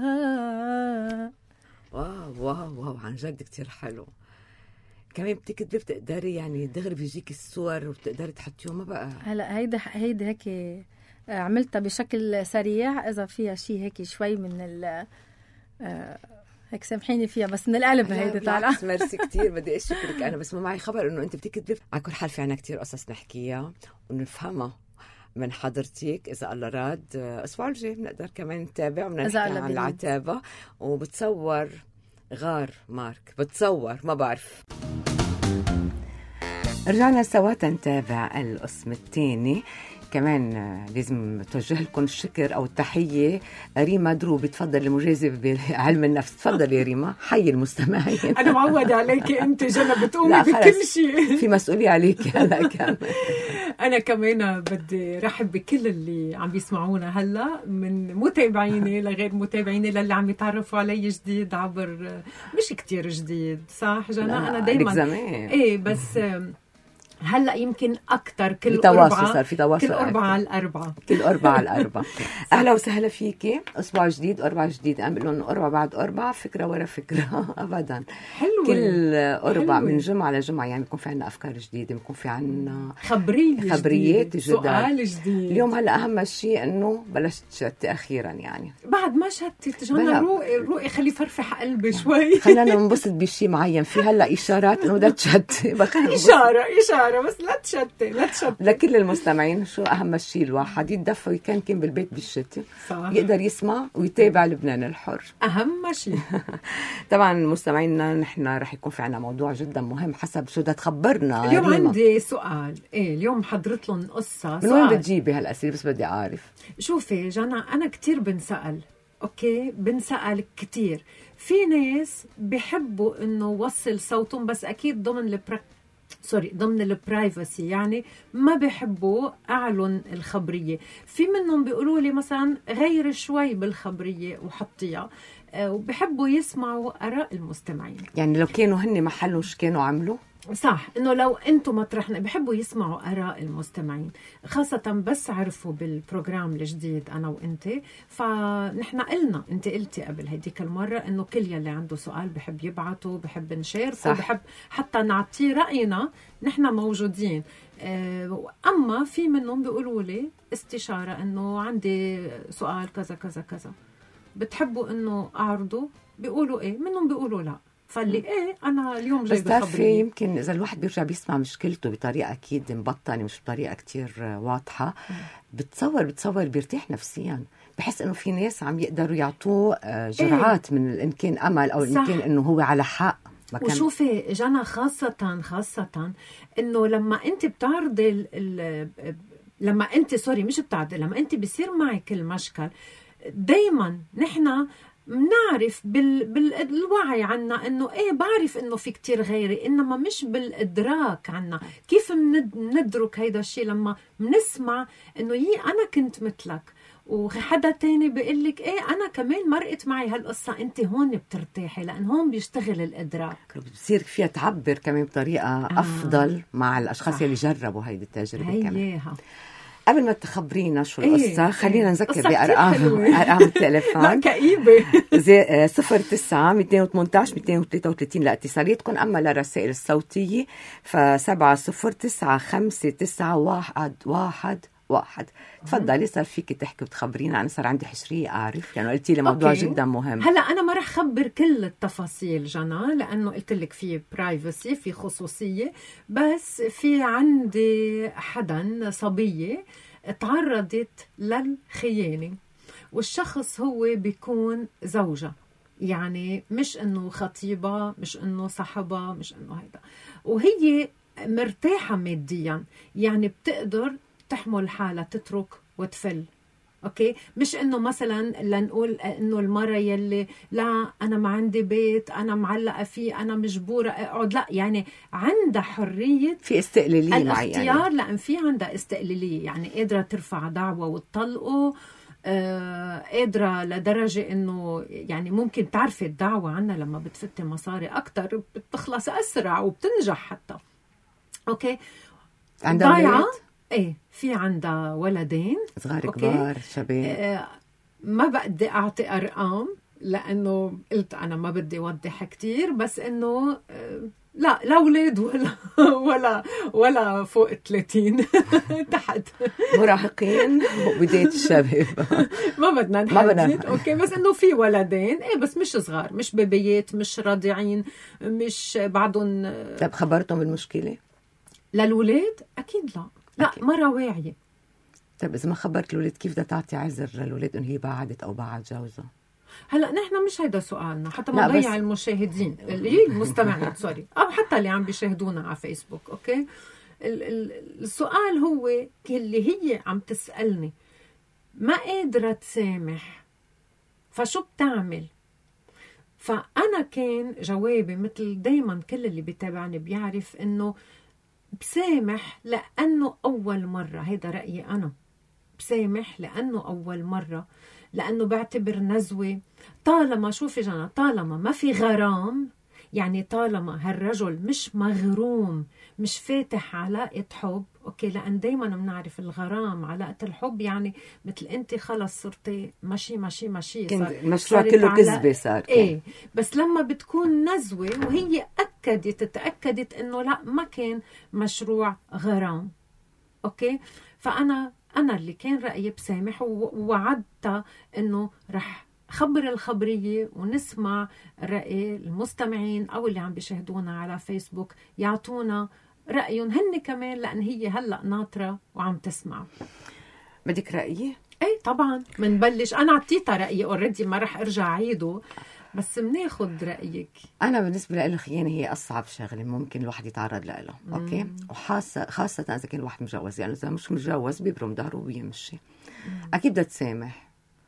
Speaker 1: واو واو واو، عن جد كتير حلو. كمان بتكتبي بتقدري يعني دغري بيجيك الصور وبتقدري تحطيهم. ما بقى
Speaker 7: هلا هيدا هيك عملتها بشكل سريع، اذا فيها شيء هيك شوي من هيك سامحيني فيها، بس من القلب هيدا طالعه.
Speaker 1: ميرسي كتير، بدي اشكرك انا. بس ما معي خبر انه انت بتكتبي. على كل حال في عنا كتير قصص نحكيها ونفهمها من حضرتك. اذا الله راد الاسبوع الجاي بنقدر كمان نتابع ونحكي عن العتابه. وبتصور غار مارك، بتصور ما بعرف. رجعنا سوا نتابع القسم الثاني. كمان لازم توجه لكم الشكر أو التحية ريما دروبي. تفضلي مجازة بعلم النفس. تفضلي ريما، حي المستمعين.
Speaker 2: أنا معودة عليك أنت جنى، بتقومي بكل شيء.
Speaker 1: في مسؤولية عليك هلا كمان.
Speaker 2: أنا كمان بدي رحب بكل اللي عم بيسمعونا هلا، من متابعيني لغير متابعيني، للي عم يتعرفوا علي جديد عبر مش كتير جديد. صح جنى؟ أنا دايما إيه، بس هلا يمكن اكثر كل
Speaker 1: أربعة. صار في تواصل
Speaker 2: كل أربعة على الأربعة.
Speaker 1: كل أربعة على الأربعة. أهلا وسهلا فيكي. أسبوع جديد، أربعة جديد. أنا بقول لهم أربعة بعد أربعة، فكرة ورا فكرة أبدا.
Speaker 2: حلوة.
Speaker 1: كل أربعة من جمعة لجمعة يعني بيكون في عنا أفكار جديدة، بيكون في عنا
Speaker 2: خبريات جديد. سؤال جديد.
Speaker 1: اليوم هلا أهم شيء إنه بلشت شتي أخيرا. يعني بعد
Speaker 2: ما شتت جانا روقي خلي فرفح قلبي شوي.
Speaker 1: خلينا ننبسط بشيء معين. في هلا إشارات إنه بدها تشتي.
Speaker 2: إشارة بس لا تشتي.
Speaker 1: لكل المستمعين شو أهم شيء؟ الواحد يتدفى ويكنكن بالبيت بالشتاء، يقدر يسمع ويتابع لبنان الحر.
Speaker 2: أهم شيء.
Speaker 1: طبعا مستمعينا نحن رح يكون في عنا موضوع جدا مهم حسب شو بدها تخبرنا.
Speaker 2: اليوم عندي سؤال. اليوم حضرت لهم قصة.
Speaker 1: من وين بتجيبي هالأسئلة؟ بس بدي أعرف.
Speaker 2: شوفي جانا، أنا كتير بنسأل. بنسأل كتير. في ناس بيحبوا إنه وصل صوتهم، بس أكيد ضمن البرايفسي، يعني ما بيحبوا أعلن الخبرية. في منهم بيقولوا لي مثلا غير شوي بالخبرية وحطيها، وبيحبوا يسمعوا آراء المستمعين.
Speaker 1: يعني لو كانوا هن محلهم شو كانوا عملوا؟
Speaker 2: صح، إنه لو أنتم مطرحنا بيحبوا يسمعوا آراء المستمعين، خاصة بس عرفوا بالبروجرام الجديد أنا وإنت. فنحن قلنا، أنت قلتي قبل هيديك المرة إنه كل يلي عنده سؤال بحب يبعته، بحب نشاركه، بحب حتى نعطيه رأينا. نحن موجودين. أما في منهم بيقولوا لي استشارة إنه عندي سؤال كذا كذا كذا، بتحبوا إنه أعرضه؟ بيقولوا إيه، منهم بيقولوا لا. فاللي ايه انا اليوم
Speaker 1: بس
Speaker 2: جاي
Speaker 1: تعرفي
Speaker 2: بخبريه.
Speaker 1: يمكن إذا الواحد بيرجع بيسمع مشكلته بطريقة أكيد مبطنة، مش بطريقة كتير واضحة، بتصور بيرتاح نفسيا، بحس إنه في ناس عم يقدروا يعطوه جرعات من إن كان أمل أو إن
Speaker 2: صح.
Speaker 1: كان إنه هو على حق.
Speaker 2: وشوفي جانا خاصة إنه لما أنت بتعرضي لما أنت مش بتعرضي، لما أنت بيصير معك المشكل، دايما نحنا بنعرف بالوعي عنا انه ايه بعرف انه في كتير غيري، انما مش بالادراك عنا. كيف بندرك هيدا الشيء؟ لما بنسمع انه انا كنت مثلك، وحدا تاني بيقول لك ايه انا كمان مرقت معي هالقصه، انت هون بترتاحي، لان هون بيشتغل الادراك،
Speaker 1: بتصير فيها تعبر كمان بطريقه افضل مع الاشخاص اللي جربوا هيدي التجربه كمان. قبل ما تخبرينا شو القصة خلينا نذكر بأرقام التليفون
Speaker 2: كئيبة
Speaker 1: 09 218 233 لاتصالاتكم، أما للرسائل الصوتية ف709599111. تفضلي، صار فيك تحكي وتخبرينا. أنا صار عندي حشرية أعرف لأنه قلتي لي موضوع جدا مهم.
Speaker 2: هلا أنا ما رح خبر كل التفاصيل جانا، لأنه قلت لك في برايفسي، في خصوصية، بس في عندي حدا صبية تعرضت للخيانة، والشخص هو بيكون زوجة، يعني مش إنه خطيبة، مش إنه صاحبة، مش إنه هيدا، وهي مرتاحة ماديا، يعني بتقدر تحمل حالها، تترك وتفل. اوكي، مش انه مثلا لنقول انه المرة يلي لا انا ما عندي بيت، انا معلقة فيه، انا مجبورة اقعد، لا، يعني عندها حرية،
Speaker 1: في استقلالية
Speaker 2: الاختيار
Speaker 1: معينة،
Speaker 2: لان في عندها استقلالية، يعني قادرة ترفع دعوة وتطلقه، قادرة لدرجة انه يعني ممكن تعرفي الدعوة عنا لما بتفتي مصاري اكتر بتخلص اسرع وبتنجح حتى. اوكي،
Speaker 1: عندها ولاد؟
Speaker 2: ايه، في عندها ولدين
Speaker 1: صغار كبار شباب.
Speaker 2: ما بدي اعطي ارقام لانه قلت انا ما بدي اوضح كتير، بس انه لا اولاد ولا فوق 30 تحت،
Speaker 1: مراهقين وبداية الشباب.
Speaker 2: ما بدنا نحدد. اوكي، بس انه في ولدين، ايه، بس مش صغار، مش بيبيات، مش رضيعين، مش بعدهم.
Speaker 1: طب خبرتهم بالمشكلة
Speaker 2: للولاد؟ اكيد لا
Speaker 1: أكيد.
Speaker 2: مرة واعية.
Speaker 1: طب إذا ما خبرت الولاد كيف بدها تعطي عذر للولاد إن هي بعدت أو بعد جوزها؟
Speaker 2: هلا نحن مش هيدا سؤالنا، حتى ما نضيع المشاهدين اللي المستمعين سوري، او حتى اللي عم بيشاهدونا على فيسبوك. اوكي، السؤال هو اللي هي عم تسألني ما قادرة تسامح، فشو بتعمل؟ فأنا كان جوابي مثل دايما كل اللي بيتابعني بيعرف انه بسامح لأنه أول مرة، هيدا رأيي أنا، بسامح لأنه أول مرة، لأنه بعتبر نزوة. طالما شوفي جانا، طالما ما في غرام، يعني طالما هالرجل مش مغروم، مش فاتح علاقة حب. أوكي، لأن دايما بنعرف الغرام، علاقة الحب، يعني مثل أنت خلص صرتي ماشي
Speaker 1: مشروع كله كذبة صار.
Speaker 2: إيه، بس لما بتكون نزوة وهي تأكدت إنه لا، ما كان مشروع غرام. أوكي، فأنا اللي كان رأيي بسامح، ووعدتها إنه رح خبر الخبرية ونسمع رأي المستمعين أو اللي عم بيشاهدونا على فيسبوك، يعطونا رأيهم هن كمان، لأن هي هلأ ناطرة وعم تسمع.
Speaker 1: بدك رأيي؟
Speaker 2: ايه طبعا، منبلش. أنا عطيتها رأيي اوريدي، ما رح أرجع عيده، بس مناخد رأيك.
Speaker 1: أنا بالنسبة لي الخيانة هي أصعب شغلة ممكن الواحد يتعرض لها. أوكي، وخاصة إذا كان الواحد مجوز، يعني إذا مش مجوز بيبرم ظهره وبيمشي. أكيد بدها تسامح،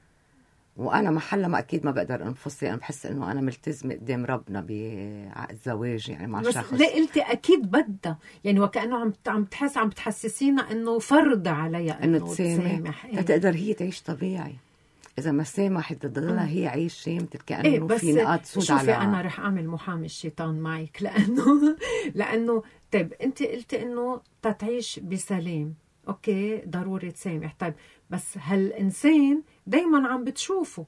Speaker 1: وأنا محلها ما أكيد ما بقدر أنفصل. أنا بحس إنه أنا ملتزمة قدام ربنا بعقد زواج، يعني مع شخص.
Speaker 2: بس ليه قلتي أكيد بدها؟ يعني وكأنه عم بتحسسينا إنه فرض عليها
Speaker 1: إنه تسامح.
Speaker 2: إيه؟
Speaker 1: تقدر هي تعيش طبيعي. إذا ما سامحت تضلها هي عايشة مثل كأنه
Speaker 2: إيه،
Speaker 1: في نقاط سود على.
Speaker 2: شوفي، أنا رح أعمل محامي الشيطان معك، لأنه طيب أنت قلتي إنه تتعيش بسلام. أوكي، ضروري تسامح. طيب بس هالإنسان دايما عم بتشوفه،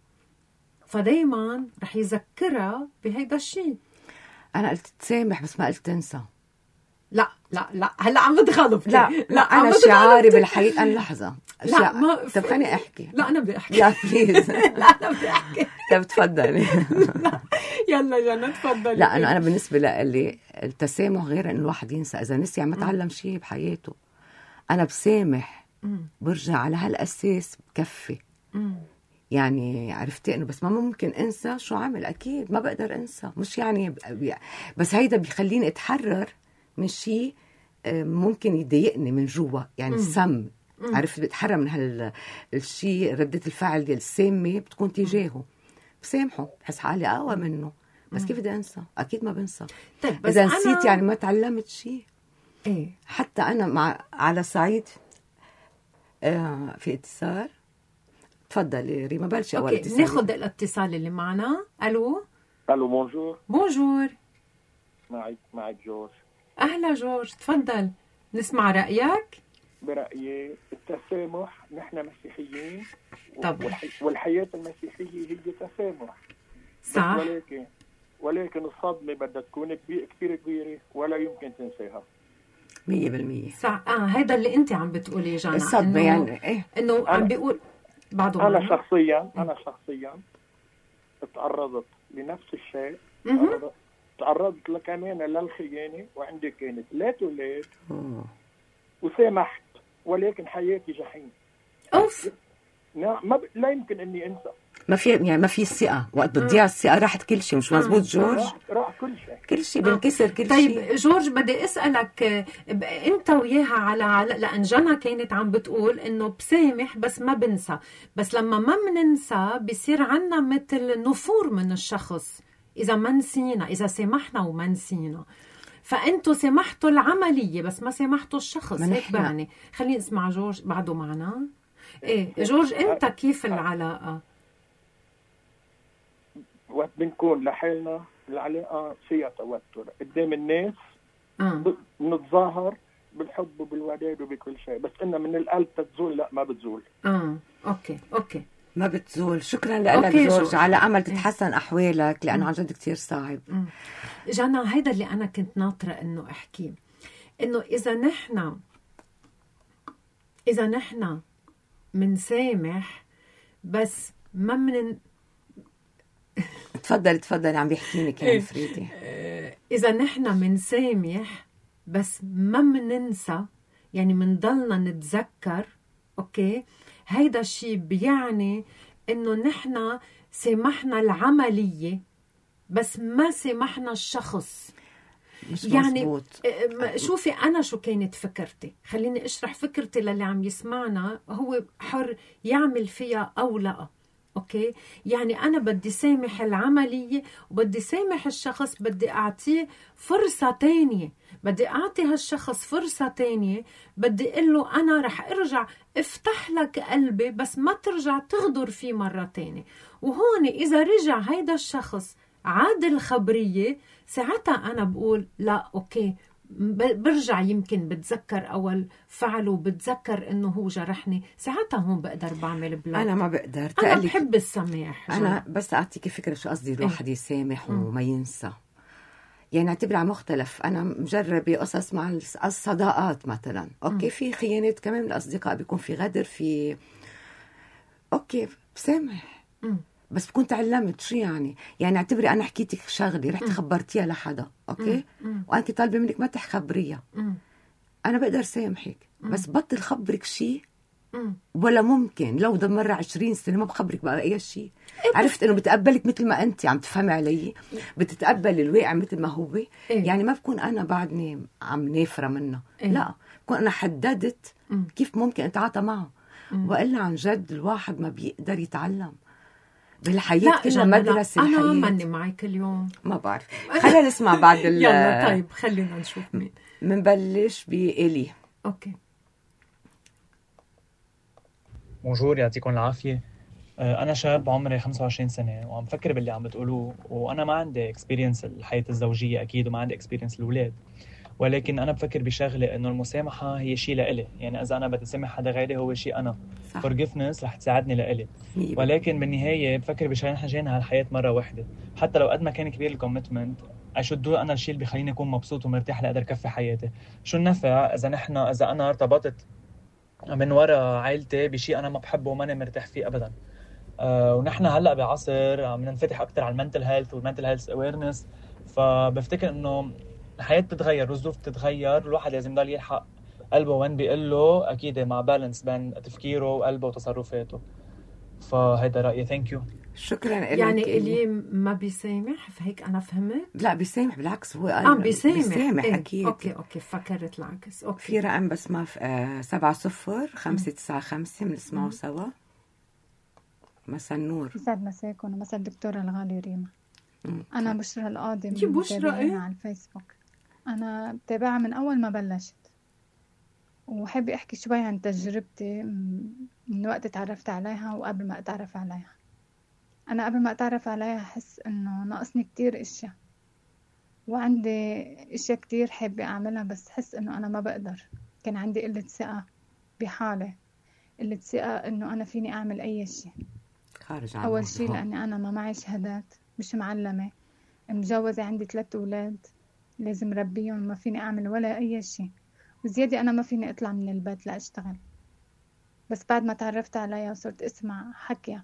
Speaker 2: فدايما رح يذكرها بهيدا الشيء.
Speaker 1: أنا قلت تسامح بس ما قلت تنسى.
Speaker 2: لا هلا عم بتغضب.
Speaker 1: لا أنا شعاري بالحقيقة. أنا لحظة، طب خليني أحكي.
Speaker 2: لا أنا بدي أحكي.
Speaker 1: لا بليز.
Speaker 2: لا أنا بدي أحكي.
Speaker 1: طب تفضلي.
Speaker 2: يلا جنى تفضلي.
Speaker 1: لا أنا بالنسبة لي التسامح غير إنه الواحد ينسى. إذا نسي ما تعلم شيء بحياته. أنا بسامح برجع على هالأساس بكفي. يعني عرفتي إنه بس ما ممكن أنسى شو عمل. أكيد ما بقدر أنسى، مش يعني بس هيدا بيخليني أتحرر من شيء ممكن يضايقني من جوا. يعني السم عرفت بتحرر من هالشيء. ردة الفعل ديال السامة بتكون تجاهه. بسامحه بحس حالي أقوى منه. بس كيف بدي أنسى؟ أكيد ما بنسى.
Speaker 2: طيب بس
Speaker 1: إذا نسيت يعني ما تعلمت شيء.
Speaker 2: إيه؟
Speaker 1: حتى أنا على صعيد في اتصال. تفضلي ريما بلشي أول اتصال.
Speaker 2: ناخد الاتصال اللي معنا. ألو
Speaker 8: بونجور.
Speaker 2: بونجور.
Speaker 8: معك جورج.
Speaker 2: أهلا جورج، تفضل نسمع رأيك.
Speaker 8: برأيي التسامح، نحن مسيحيين
Speaker 2: طبعا
Speaker 8: والحياة المسيحية هي تسامح.
Speaker 2: صح.
Speaker 8: ولكن الصدمة بدها تكون كثير كبيرة ولا يمكن تنساها
Speaker 1: 100%.
Speaker 2: صح. هيدا اللي انت عم بتقولي جانا.
Speaker 1: الصدمة يعني ايه؟
Speaker 2: انه عم بيقول بعده.
Speaker 8: أنا شخصيا تعرضت لنفس الشيء. تعرضت كمان للخيانة وعندي كانت 3 أولاد وسامحت، ولكن حياتي جحيم.
Speaker 2: اوف.
Speaker 8: لا يمكن اني انسى.
Speaker 1: ما في ثقة. وقت بتضيع الثقة راحت كل شيء. مش مزبوط جورج؟
Speaker 8: راح
Speaker 1: كل شيء بنكسر كل
Speaker 2: طيب
Speaker 1: شيء.
Speaker 2: جورج بدي اسألك انت وياها على لأن جنى كانت عم بتقول انه بسامح بس ما بنسى. بس لما ما بننسى بيصير عنا مثل نفور من الشخص اذا ما نسينا، اذا سامحنا وما نسينا. فانتوا سامحتوا العملية بس ما سامحتوا الشخص. هيك يعني. خلينا نسمع جورج بعده معنا. ايه جورج انت كيف العلاقة؟
Speaker 8: وقت بنكون لحالنا العلاقة فيها توتر قدام الناس. بنتظاهر بالحب وبالوداد وبكل شيء، بس إنها من القلب تزول لا ما بتزول.
Speaker 2: اوكي
Speaker 1: ما بتزول. شكرا لك جورج. على امل تتحسن احوالك لانه عن جد كثير صعب.
Speaker 2: جانا هيدا اللي انا كنت ناطره انه احكيه، انه اذا نحن منسامح بس ما من
Speaker 1: تفضلي عم بيحكيني كمان فريدي.
Speaker 2: اذا نحن منسامح بس ما مننسى، يعني منضلنا نتذكر. اوكي، هيدا الشيء بيعني انه نحن سامحنا العملية بس ما سامحنا الشخص.
Speaker 1: مش
Speaker 2: يعني
Speaker 1: مزبوط.
Speaker 2: شوفي أنا شو كانت فكرتي، خليني أشرح فكرتي للي عم يسمعنا، هو حر يعمل فيها أو لا. أوكي، يعني أنا بدي سامح العملية وبدي سامح الشخص، بدي أعطيه فرصة تانية، بدي أعطي هالشخص فرصة تانية، بدي أقول له أنا رح أرجع افتح لك قلبي بس ما ترجع تغدر فيه مرة تانية. وهون إذا رجع هيدا الشخص عاد الخبرية، ساعتها أنا بقول لا أوكي، برجع يمكن بتذكر أول فعله وبتذكر إنه هو جرحني، ساعتها هون بقدر بعمل بلاك.
Speaker 1: أنا ما بقدر.
Speaker 2: أنا بحب السماح.
Speaker 1: أنا بس أعطيك فكرة شو قصدي الواحد يسامح وما ينسى. يعني اعتبرها مختلف. أنا مجربة قصص مع الصداقات مثلا. أوكي، في خيانات كمان من الأصدقاء، بيكون في غدر، في أوكي بسامح بس بكون تعلمت شو يعني اعتبري أنا حكيتك شغلي رحت خبرتيها لحدا. أوكي، وأنت طالبة منك ما تخبريها. أنا بقدر سامحك بس بطل خبرك شيء، ولا ممكن لو ده مرة 20 سنة ما بخبرك بقى أي شيء. عرفت إنه بتقبلك مثل ما أنت عم تفهمي علي، بتتقبل الواقع مثل ما هو. يعني ما بكون أنا بعدني عم نافرة منه. لا، بكون أنا حددت كيف ممكن أتعاطى معه. وإلا عن جد الواحد ما بيقدر يتعلم بالحياة. كنا مدرسة الحياة.
Speaker 2: أنا ماني معك اليوم،
Speaker 1: ما بعرف. خلينا نسمع بعد
Speaker 2: يلا طيب خلينا نشوف مين.
Speaker 1: منبلش بإلي.
Speaker 2: أوكي.
Speaker 9: بونجور، يعطيكم العافية. أنا شاب عمري 25 سنة وعم فكر باللي عم بتقولوه، وأنا ما عندي اكسبيرينس الحياة الزوجية أكيد، وما عندي اكسبيرينس الأولاد، ولكن أنا بفكر بشغلة إنه المسامحة هي شيء لإلي. يعني إذا أنا بدي سامح حدا غيري هو شيء أنا forgiveness رح تساعدني لإلي. ولكن بالنهاية بفكر بشغلة نحن جينا هالحياة مرة واحدة، حتى لو قد ما كان كبير الكوميتمنت أشد أنا الشيء اللي بيخليني أكون مبسوط ومرتاح لأقدر كفي حياتي. شو النفع إذا أنا ارتبطت من وراء عائلتي بشيء أنا ما بحبه وماني مرتاح فيه أبدا. ونحن هلا بعصر عم ننفتح اكثر على المنتل هيلث والمنتل هيلث اويرنس. فبفتكر انه الحياه بتتغير والظروف بتتغير، الواحد لازم يضل يلحق قلبه وين بيقول له، اكيد مع بالانس بين تفكيره وقلبه وتصرفاته. فهيدا رايي. ثانك يو.
Speaker 1: شكرا لك.
Speaker 2: يعني اللي ما بيسامح، فهيك انا فهمت.
Speaker 1: لا بيسامح، بالعكس هو قال
Speaker 2: بيسامح
Speaker 1: إيه؟ اكيد.
Speaker 2: اوكي فكرت العكس. اوكي
Speaker 1: في رقم بس ما 70-595 بنسمعه سوا. مساء النور.
Speaker 10: يسعد مساكم ومساء الدكتورة الغالية ريما. أنا بشرى القاضي
Speaker 2: من بشرى
Speaker 10: على الفيسبوك. أنا بتابعها من أول ما بلشت، وحابة أحكي شوي عن تجربتي من وقت تعرفت عليها وقبل ما أتعرف عليها. أنا قبل ما أتعرف عليها أحس إنه ناقصني كتير إشياء، وعندي إشياء كتير حابة أعملها، بس حس إنه أنا ما بقدر. كان عندي قلة ثقة بحالي، قلة ثقة إنه أنا فيني أعمل أي شيء. أول شيء لأني أنا ما معي شهادات، مش معلمة، مجوزة، عندي 3 أولاد لازم ربيهم، ما فيني أعمل ولا أي شيء. وزيادة أنا ما فيني أطلع من البيت لأشتغل. بس بعد ما تعرفت عليها وصرت أسمع حكيها،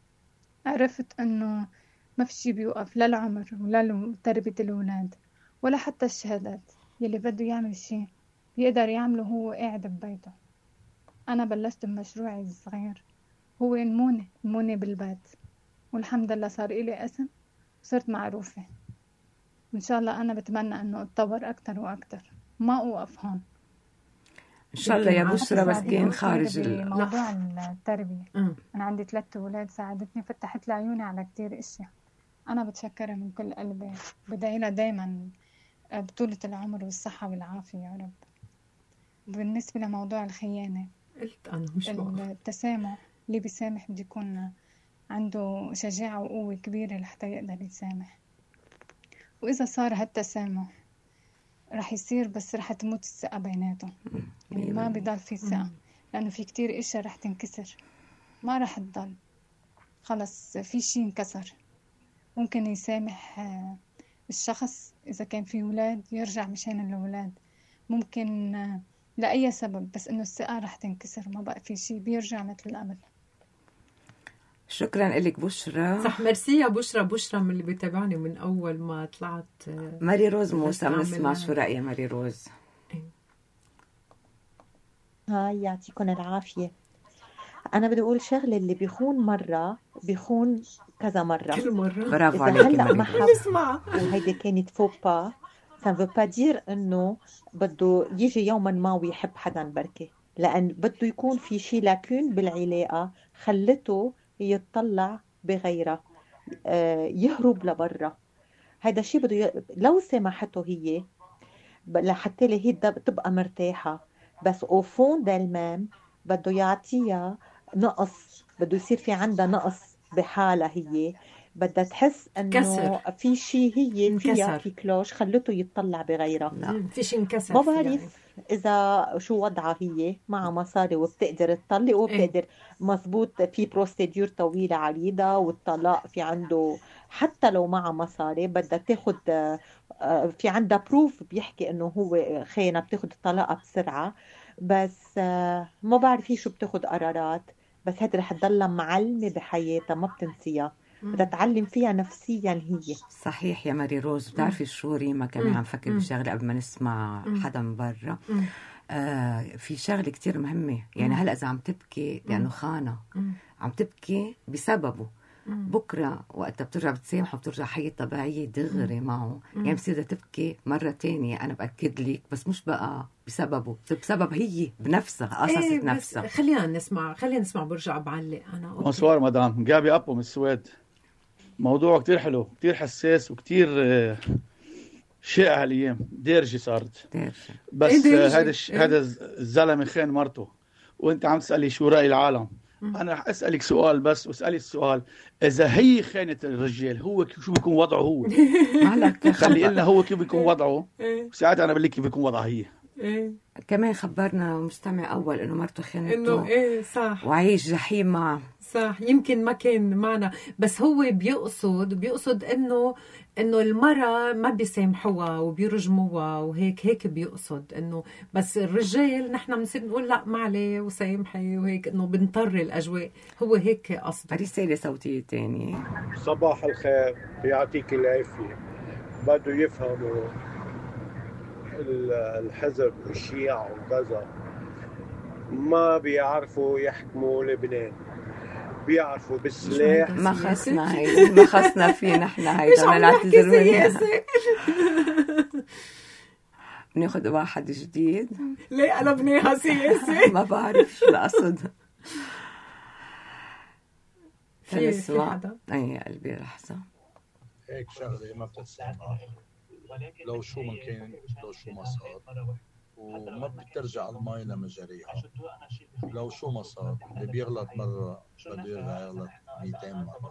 Speaker 10: عرفت أنه ما في شي بيوقف، لا العمر ولا تربية الأولاد ولا حتى الشهادات. يلي بده يعمل شي بيقدر يعمله هو قاعد ببيته. أنا بلشت بمشروعي الصغير، هو نموني بالبيت، والحمد لله صار إلي اسم وصرت معروفة. وإن شاء الله أنا بتمنى أنه أتطور أكتر وأكتر، ما أوقف هون
Speaker 1: إن شاء الله يا بشرى. بس كان خارج
Speaker 10: موضوع التربية. أنا عندي 3 أولاد، ساعدتني، فتحت لي عيوني على كتير إشياء. أنا بتشكرها من كل قلبي، بدعي لها دايما بطولة العمر والصحة والعافية يا رب. بالنسبة لموضوع الخيانة،
Speaker 2: قلت أنا مش
Speaker 10: التسامح، اللي بيسامح بده يكون عنده شجاعة وقوة كبيرة لحتى يقدر يسامح. وإذا صار هالتسامح رح يصير، بس رح تموت الثقة بيناتهم، يعني ما بيضل في ثقة، لأنه في كتير إشياء رح تنكسر، ما رح تضل، خلص في شي انكسر. ممكن يسامح الشخص إذا كان في أولاد، يرجع مشان الأولاد، ممكن لأي سبب، بس إنه الثقة رح تنكسر، ما بقى في شي، بيرجع مثل الأمل.
Speaker 1: شكرا لك بشرى.
Speaker 2: صح، ميرسي يا بشرى من اللي بيتابعني من أول ما طلعت.
Speaker 1: ماري روز موسى، بنسمع شو رأيها ماري روز.
Speaker 11: هاي يعطيكم العافية. أنا بدي أقول شغلة، اللي بيخون مرة بيخون كذا مرة،
Speaker 2: كل مرة.
Speaker 1: برافو عليك
Speaker 11: ماري روز. وهيدي كانت فوبا، ça ne veut pas dire إنه بده يجي يوما ما ويحب حدا بركي، لأن بده يكون في شي لاكون بالعلاقة خلته يتطلع بغيرها، يهرب لبرا. هيدا الشيء بده لو سمحته هي لحتى هي تبقى مرتاحة، بس au fond d'elle-même بده يعطيها نقص، بده يصير في عندها نقص بحالها، هي بدها تحس انه في شيء هي انكسر. فيها في كلوش خلته يتطلع بغيرها.
Speaker 2: في شيء انكسر.
Speaker 11: ما بعرف يعني اذا شو وضعها، هي مع مصاري وبتقدر تطلق وبتقدر مزبوط، في بروسيدور طويلة عريضة، والطلاق في عنده حتى لو مع مصاري بدها تاخد، في عندها بروف بيحكي انه هو خيانة، بتاخد الطلاق بسرعة. بس ما بعرف هي شو بتاخد قرارات، بس هذا رح تضلها معلمة بحياتها، ما بتنسيها، بدها تعلم فيها نفسيا هي.
Speaker 1: صحيح يا ماري روز. بتعرفي شو ريما كمان عم فكر بشغله قبل ما نسمع حدا من برا. في شغله كتير مهمه، يعني هلا اذا عم تبكي لانه خانه، عم تبكي بسببه، بكره وقتها بترجع بتسامح وبترجع حية طبيعيه دغري معه، يعني بصير تبكي مره تانية. انا باكد لك، بس مش بقى بسببه، بسبب هي بنفسها، قصصت نفسها.
Speaker 2: خلينا نسمع برجع بعلق انا.
Speaker 12: بونسوار مدام جابي ابو من السويد. موضوع كتير حلو، كتير حساس، وكتير شائع الايام. ديرجي صارت بس هذا الزلمه خان مرته، وانت عم تسالي شو راي العالم. انا رح اسالك سؤال بس، واسالي السؤال، اذا هي خانت الرجال، هو شو بيكون وضعه؟ هو خلي لنا هو كيف بيكون وضعه، ساعتها انا بقول لك كيف بيكون وضعها هي.
Speaker 1: كمان خبرنا مستمع أول إنه مرته خانته،
Speaker 2: إنه صح،
Speaker 1: وعيش جحيم معه.
Speaker 2: صح، يمكن ما كان معنا، بس هو بيقصد إنه المرأة ما بيسامحوها وبيرجموها وهيك بيقصد إنه بس الرجال نحن بنصير نقول لا ما عليه وسامحي وهيك، إنه بنطر الأجواء. هو هيك قصده.
Speaker 1: رسالة صوتية تانية.
Speaker 13: صباح الخير، يعطيك العافية. بده يفهموا الحزب والشيعة وكذا ما بيعرفوا يحكموا لبنان، بيعرفوا بالسلاح.
Speaker 1: ما خصنا فيه نحن هيدا،
Speaker 2: ما نعتذر منها.
Speaker 1: بناخد واحد جديد.
Speaker 2: ليه قلبناها سياسة؟
Speaker 1: ما بعرف شو القصد.
Speaker 2: في حدا؟
Speaker 1: أي قلبي لحظة.
Speaker 14: هيك شغلة ما بتتسامح، لو شو ما كان، لو شو ما صار، وما بترجع المي لمجاريها. لو شو ما صار، اللي بيغلط مرة بده يرجع يغلط 200 مرة.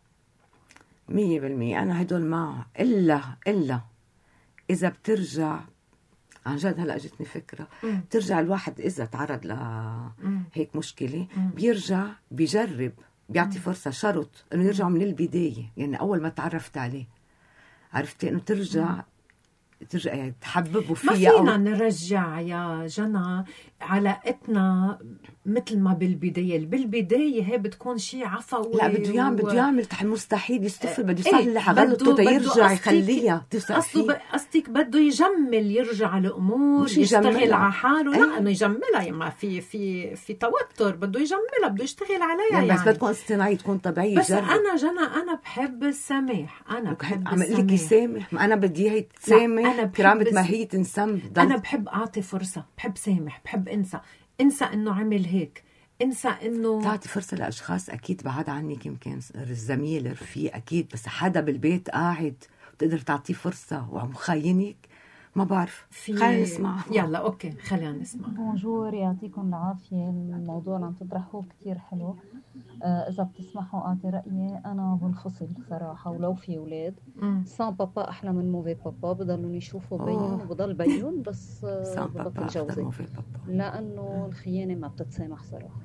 Speaker 1: 100%. أنا هدول معه، إلا إذا بترجع عن جد. هلأ جتني فكرة، بترجع الواحد إذا تعرض لهيك مشكلة بيرجع بيجرب، بيعطي فرصة، شرط إنه يرجع من البداية. يعني أول ما تعرفت عليه عرفتي إنه ترجع يعني تحببوا فيها.
Speaker 2: ما فينا نرجع يا جنى علاقتنا مثل ما بالبداية هي بتكون شيء عفوي.
Speaker 1: لا، بده يعمل مستحيل يستفل، بده يصلح غلطه تيرجع يخليها
Speaker 2: قصدك بده يجمل، يرجع الأمور، يشتغل على حاله. لا، إنه يجملها، ما في توتر، بده يجملها، بده يشتغل عليها.
Speaker 1: يعني بس بدكم اصطناعي تكون طبيعية.
Speaker 2: بس أنا جنى أنا بحب السماح. أنا بحب
Speaker 1: عمل لك يسامح، ما أنا بدي هي تسامح كرامة ما هي تنسم.
Speaker 2: أنا بحب أعطي فرصة، بحب سامح، بحب انسى إنه عمل هيك، انسى إنه
Speaker 1: تعطي فرصة لأشخاص أكيد بعد عنك، يمكن الزميل رفيق أكيد، بس حدا بالبيت قاعد بتقدر تعطيه فرصة ومخاينك، ما بعرف. خلينا نسمع.
Speaker 2: يلا أوكي، خلينا نسمع.
Speaker 15: بونجور، يعطيكم العافية. الموضوع اللي عم تطرحوه كتير حلو. إذا بتسمحوا أعطي رأيي، أنا بنفصل صراحة، ولو في أولاد سان بابا أحلى من موفي بابا. بضلوا يشوفوا بين وبضل بيون، بس ببطل جوزي، لأنه الخيانة ما بتتسامح صراحة.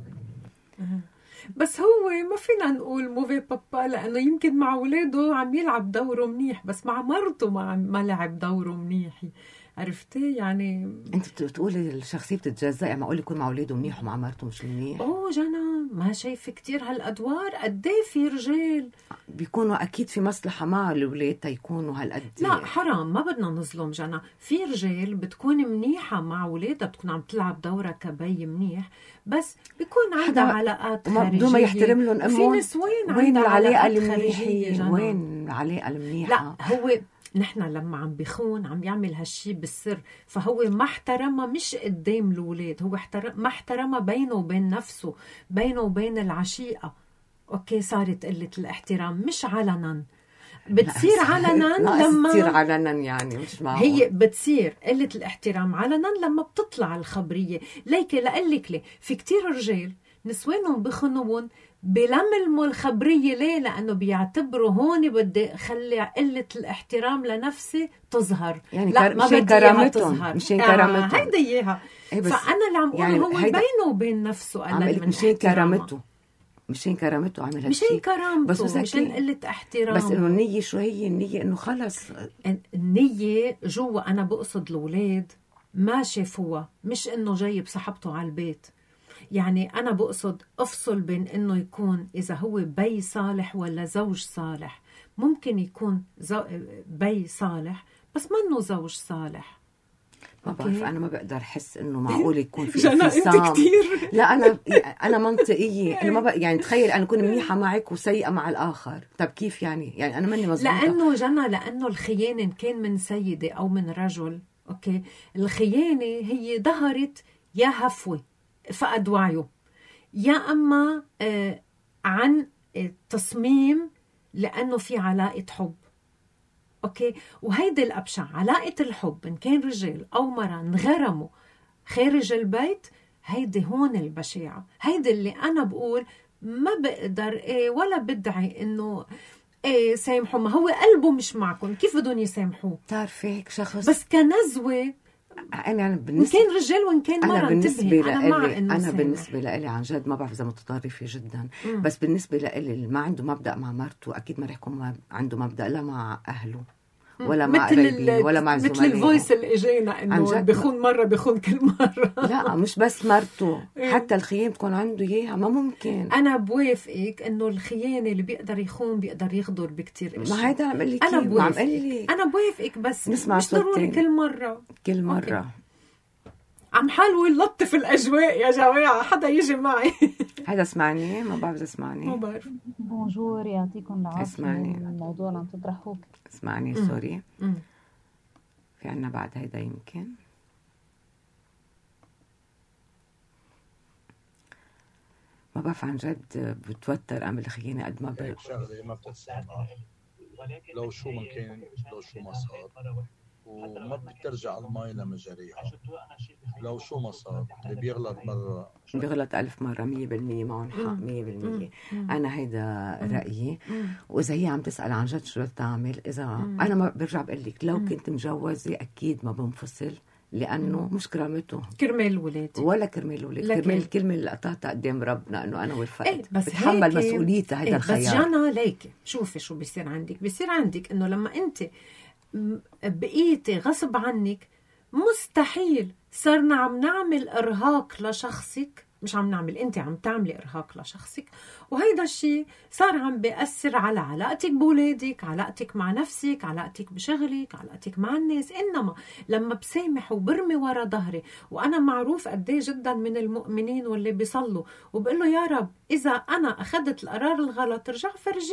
Speaker 2: بس هو ما فينا نقول موفي بابا، لأنه يمكن مع أولاده عم يلعب دوره منيح، بس مع مرته ما لعب دوره منيح. عرفتي يعني؟
Speaker 1: انت بتقولي الشخصيه بتتجزأ، يعني معقول يكون مع اولاده منيح ومع مرته مش منيح؟
Speaker 2: جنى، ما شايفه كتير هالادوار؟ قد ايه في رجال
Speaker 1: بيكونوا اكيد في مصلحه مع الاولاد تيكونوا هالقد.
Speaker 2: لا حرام، ما بدنا نظلم جنى. في رجال بتكون منيحه مع اولادها، بتكون عم تلعب دورها كبي منيح، بس بيكون عندها علاقات خارجيه
Speaker 1: بدون ما يحترم لهم امهم.
Speaker 2: في نسوان
Speaker 1: وين العلاقه المنيحه؟ وين العلاقه المنيحه؟
Speaker 2: لا، هو نحن لما عم بيخون عم يعمل هالشي بالسر، فهو ما احترمها مش قدام الولاد، هو ما احترمها بينه وبين نفسه، بينه وبين العشيقة. اوكي، صارت قلة الاحترام مش علنا. بتصير علنا لما
Speaker 1: بتصير علنا، يعني مش معقول.
Speaker 2: هي بتصير قلة الاحترام علنا لما بتطلع الخبرية. ليك في كتير رجال نسوانهم بخنوهم بلملموا الخبرية. ليه؟ لأنه بيعتبروا هون بدي خلي قلة الاحترام لنفسي تظهر.
Speaker 1: يعني
Speaker 2: لا، ما بدي إياها تظهر.
Speaker 1: مشان كرامتهم.
Speaker 2: هيدا إياها. فأنا اللي عم أقول يعني هو بينه وبين نفسه قلل من
Speaker 1: مشان كرامته. مشان كرامته عمل هالشي،
Speaker 2: مشان كرامته، بس مشان قلة احترام.
Speaker 1: بس إنه النية شو هي النية؟ إنه خلص
Speaker 2: النية جوا. أنا بقصد الأولاد ما شافوها، مش إنه جاي بصحبته على البيت. يعني أنا بقصد أفصل بين إنه يكون إذا هو بي صالح ولا زوج صالح. ممكن يكون بي صالح بس منه زوج صالح.
Speaker 1: ما بعرف، أنا ما بقدر أحس إنه معقول يكون في انفصام. لا، أنا منطقية. أنا ما يعني تخيل أنا أكون منيحة معك وسيئة مع الآخر. طب كيف يعني أنا ماني مظبوطة.
Speaker 2: لأنه الخيانة إن كان من سيدة أو من رجل، أوكي، الخيانة هي ظهرت يا هفوة فقد وعيه، يا أما عن تصميم لأنه في علاقة حب. أوكي، وهيدا الأبشع. علاقة الحب إن كان رجال أو مرأة انغرموا خارج البيت، هيدي هون البشاعة. هيدي اللي أنا بقول ما بقدر ولا بدعي إنه سامحوا، ما هو قلبه مش معكم، كيف بدون يسامحوه؟
Speaker 1: تعرفي هيك شخص
Speaker 2: بس كنزوة
Speaker 1: انا بالنسبه
Speaker 2: كان رجال وان كان مرة،
Speaker 1: انا بالنسبه لي عن جد ما بعرف اذا متطرفه جدا، بس بالنسبه لي اللي ما عنده مبدا مع مرته اكيد ما رح يكون عنده مبدا لا مع اهله ولا مع قرايبين ولا مع زملائه.
Speaker 2: مثل الفويس اللي اجينا انه بيخون مره بيخون كل مره.
Speaker 1: لا مش بس مرته، حتى الخيانه تكون عنده اياها ما ممكن.
Speaker 2: انا بوافقك انه الخيانه اللي بيقدر يخون بيقدر يغدر بكتير اشياء.
Speaker 1: ما هيدا عم قال لك،
Speaker 2: انا بوافقك بس مش ضروري كل مره.
Speaker 1: أوكي.
Speaker 2: عم حلو نلطف الاجواء يا جماعه، حدا يجي معي.
Speaker 1: هذا اسمعني، ما بعرف اسمعني.
Speaker 2: ما بعرف.
Speaker 15: بونجور، يعطيكم العافيه.
Speaker 1: اسمعني
Speaker 15: الموضوع اللي عم تطرحوه.
Speaker 1: اسمعني سوري. في عنا بعد هيدا يمكن. ما بعرف عن جد بتوتر أعمل خيانة قد ما
Speaker 14: هيك شغله ما بتتسامح، لو شو ما كان، لو شو ما صار، وما بترجع المي لمجاريها. لو شو ما صار اللي بيغلط مرة
Speaker 1: بيغلط 1000 مرة. 100% معهم حق. 100%. أنا هيدا رأيي. وإذا هي عم تسأل عن جد شو تعمل، إذا أنا ما برجع بقول لك لو كنت مجوزة أكيد ما بنفصل، لأنه مش كرامته
Speaker 2: كرمال الولاد
Speaker 1: ولا كرمال الولاد، كرمال الكلمة اللي قطعتها قدام ربنا إنه أنا وفقت بتحمل مسؤوليتها. هيدا الخيار.
Speaker 2: بس جانا ليكي شوفي شو بيصير عندك إنه لما أنت بقيتي غصب عنك مستحيل صرنا عم نعمل إرهاق لشخصك، مش عم نعمل، انت عم تعملي إرهاق لشخصك، وهيدا الشيء صار عم بيأثر على علاقتك بولادك، علاقتك مع نفسك، علاقتك بشغلك، علاقتك مع الناس. إنما لما بسامح وبرمي ورا ظهري، وأنا معروف قديه جدا من المؤمنين واللي بيصلوا وبقول له يا رب إذا أنا أخذت القرار الغلط رجع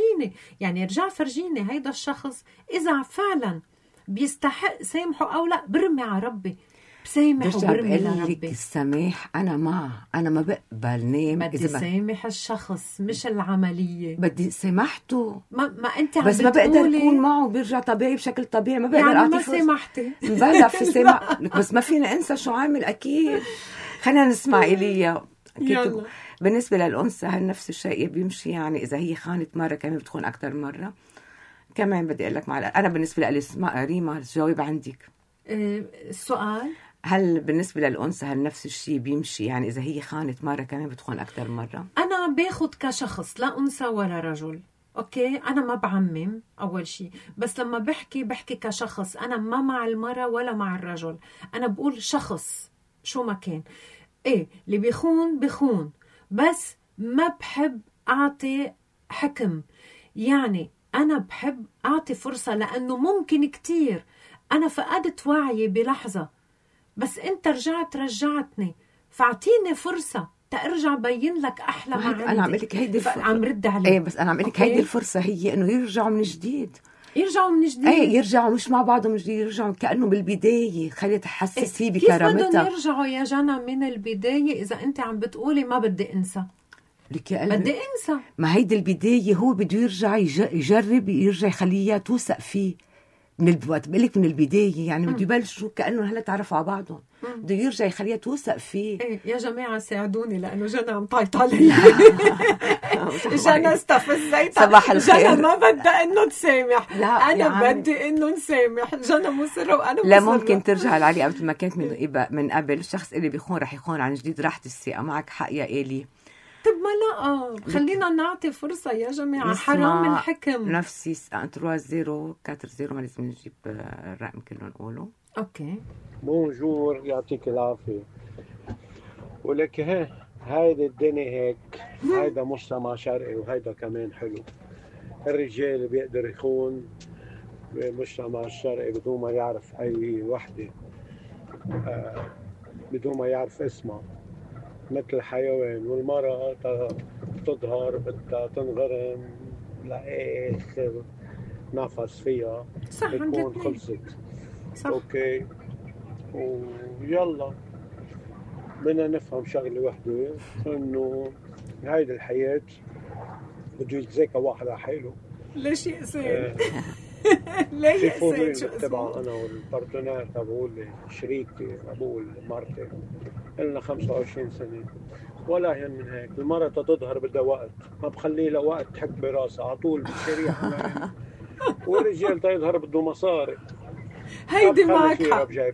Speaker 2: فرجيني هيدا الشخص إذا فعلا بيستحق سامحه أو لا، برمي على ربي، بسامح وبرمي لربي.
Speaker 1: السماح أنا ما بقبل نام.
Speaker 2: بدي سامح الشخص مش العملية.
Speaker 1: بدي سامحته
Speaker 2: ما أنت
Speaker 1: بس ما بقدر أكون معه بيرجع طبيعي بشكل طبيعي. ما بقدر
Speaker 2: يعني ما سامحتي
Speaker 1: بلا في سامح بس ما فينا أنسى شو عامل. أكيد خلينا نسمع إيليا. بالنسبة للأنثى هل نفس الشيء بيمشي؟ يعني إذا هي خانت مرة كمان بتخون أكتر مرة كمان. بدي أقول لك أنا بالنسبة لي اسمع ريما الجواب عندك.
Speaker 2: السؤال
Speaker 1: هل بالنسبة للأنثى هل نفس الشيء بيمشي؟ يعني إذا هي خانت مرة كمان بتخون أكتر مرة.
Speaker 2: أنا باخد كشخص لا أنثى ولا رجل. أوكي أنا ما بعمم أول شيء، بس لما بحكي كشخص. أنا ما مع المرة ولا مع الرجل، أنا بقول شخص شو ما كان. اللي بيخون بس ما بحب أعطي حكم. يعني أنا بحب أعطي فرصة، لأنه ممكن كتير أنا فقدت وعي بلحظة بس أنت رجعتني، فاعطيني فرصة تأرجع بين لك أحلى ما عندي.
Speaker 1: أنا عم لك هيدي
Speaker 2: عم رد عليك.
Speaker 1: بس أنا عم لك هيدي الفرصة هي إنه يرجعوا من جديد.
Speaker 2: يرجعوا
Speaker 1: مش مع بعضهم من جديد، يرجعوا كأنه بالبداية. خلي تحسسيه
Speaker 2: بكرامتها. كيف بدهم يرجعوا يا جنى من البداية إذا أنت عم بتقولي ما بدي أنسى؟ بدي أنسى.
Speaker 1: ما هيدي البداية هو بده يرجع يجرب يرجع يخليها توثق فيه من الوقت. بقولك من البداية يعني بده يبلشوا كأنه هلا تعرفوا على بعضهم، بده يرجع يخليها توثق فيه.
Speaker 2: يا جماعة ساعدوني لأنه جنى عم تعيط علي. جنى استفزيتها.
Speaker 1: صباح الخير.
Speaker 2: جنى ما بدها إنه تسامح. أنا بدي إنه نسامح. جنى مصرة وأنا مصرة.
Speaker 1: لا ممكن ترجع العلاقة مثل ما كانت من قبل. الشخص اللي بيخون رح يخون عن جديد. راحت الثقة. معك حق يا إيلي.
Speaker 2: طب ما لا خلينا نعطي فرصة يا جماعة. حرام الحكم.
Speaker 1: نفسي 3040 ما لازم نجيب الرقم كله نقوله.
Speaker 2: اوكي.
Speaker 13: بونجور يعطيك العافية. ولك هيدي الدنيا هيك. هيدا مجتمع شرقي وهيدا كمان حلو. الرجال بيقدر يخون بالمجتمع الشرقي بدون ما يعرف أي وحدة، بدون ما يعرف اسمها مثل الحيوان. والمرأة تظهر بدها تنغرم لآخر نفس فيها بتكون خلصت. اوكي ويلا بدنا نفهم شغلة واحدة، انه هيدي الحياة بده يتذاكى واحد على حاله.
Speaker 2: ليش يقسم؟ ليش يقسم؟
Speaker 13: طبعا انا والبارتنير تبعولي شريكتي ابول مرتي لنا 25 سنة ولا هين من هيك. المرأة تظهر بدها وقت، ما بخلي لها وقت تحك براسها على طول بالشريحة. والرجال تيظهر بده مصاري.
Speaker 2: هيدي معك حق 100%.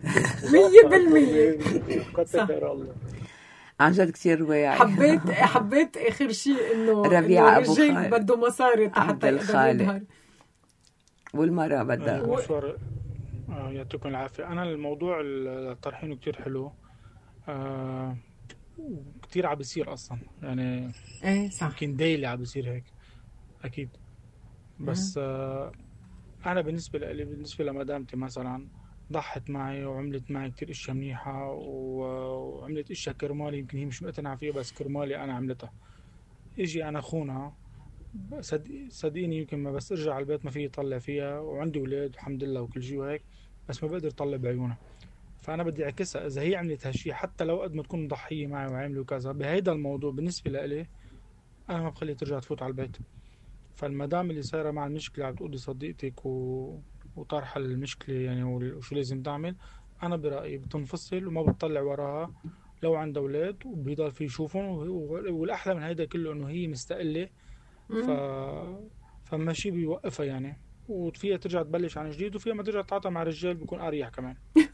Speaker 1: عن جد كثير واعي.
Speaker 2: حبيت اخر شيء انه
Speaker 1: ربيع ابو
Speaker 2: الرجال بده مصاري حتى يقدر يظهر
Speaker 1: والمرأة بدها.
Speaker 16: يعطيكم العافية. أنا الموضوع الطرحينه كتير حلو، كتير عم بيصير أصلا يعني.
Speaker 2: إيه صح.
Speaker 16: يمكن دايلي عم بيصير هيك أكيد. بس أنا بالنسبة لي، بالنسبة لمدامتي مثلا، ضحت معي وعملت معي كتير اشياء منيحة، وعملت اشياء كرمالي يمكن هي مش مقتنعة فيها، بس كرمالي أنا عملتها. اجي أنا خونها، صدقيني يمكن ما بس ارجع على البيت ما في يطلع فيها، وعندي اولاد الحمد لله وكل شيء وهيك، بس ما بقدر اطلع بعيونها. فانا بدي اعكسها، اذا هي عملت هالشيء حتى لو قد ما تكون ضحيه معي وعامله كذا بهيدا الموضوع، بالنسبه لإلي انا ما بخليها ترجع تفوت على البيت. فالمدام اللي صايره مع المشكله عم تقولي صديقتك وطرح المشكله يعني وشو لازم تعمل، انا برايي بتنفصل وما بتطلع وراها لو عندها اولاد، وبيضل في يشوفهم. والاحلى من هيدا كله انه هي مستقله، فما شيء بيوقفها يعني، وفيها ترجع تبلش عن جديد، وفيها ما ترجع تتعاطى مع الرجال بيكون اريح كمان.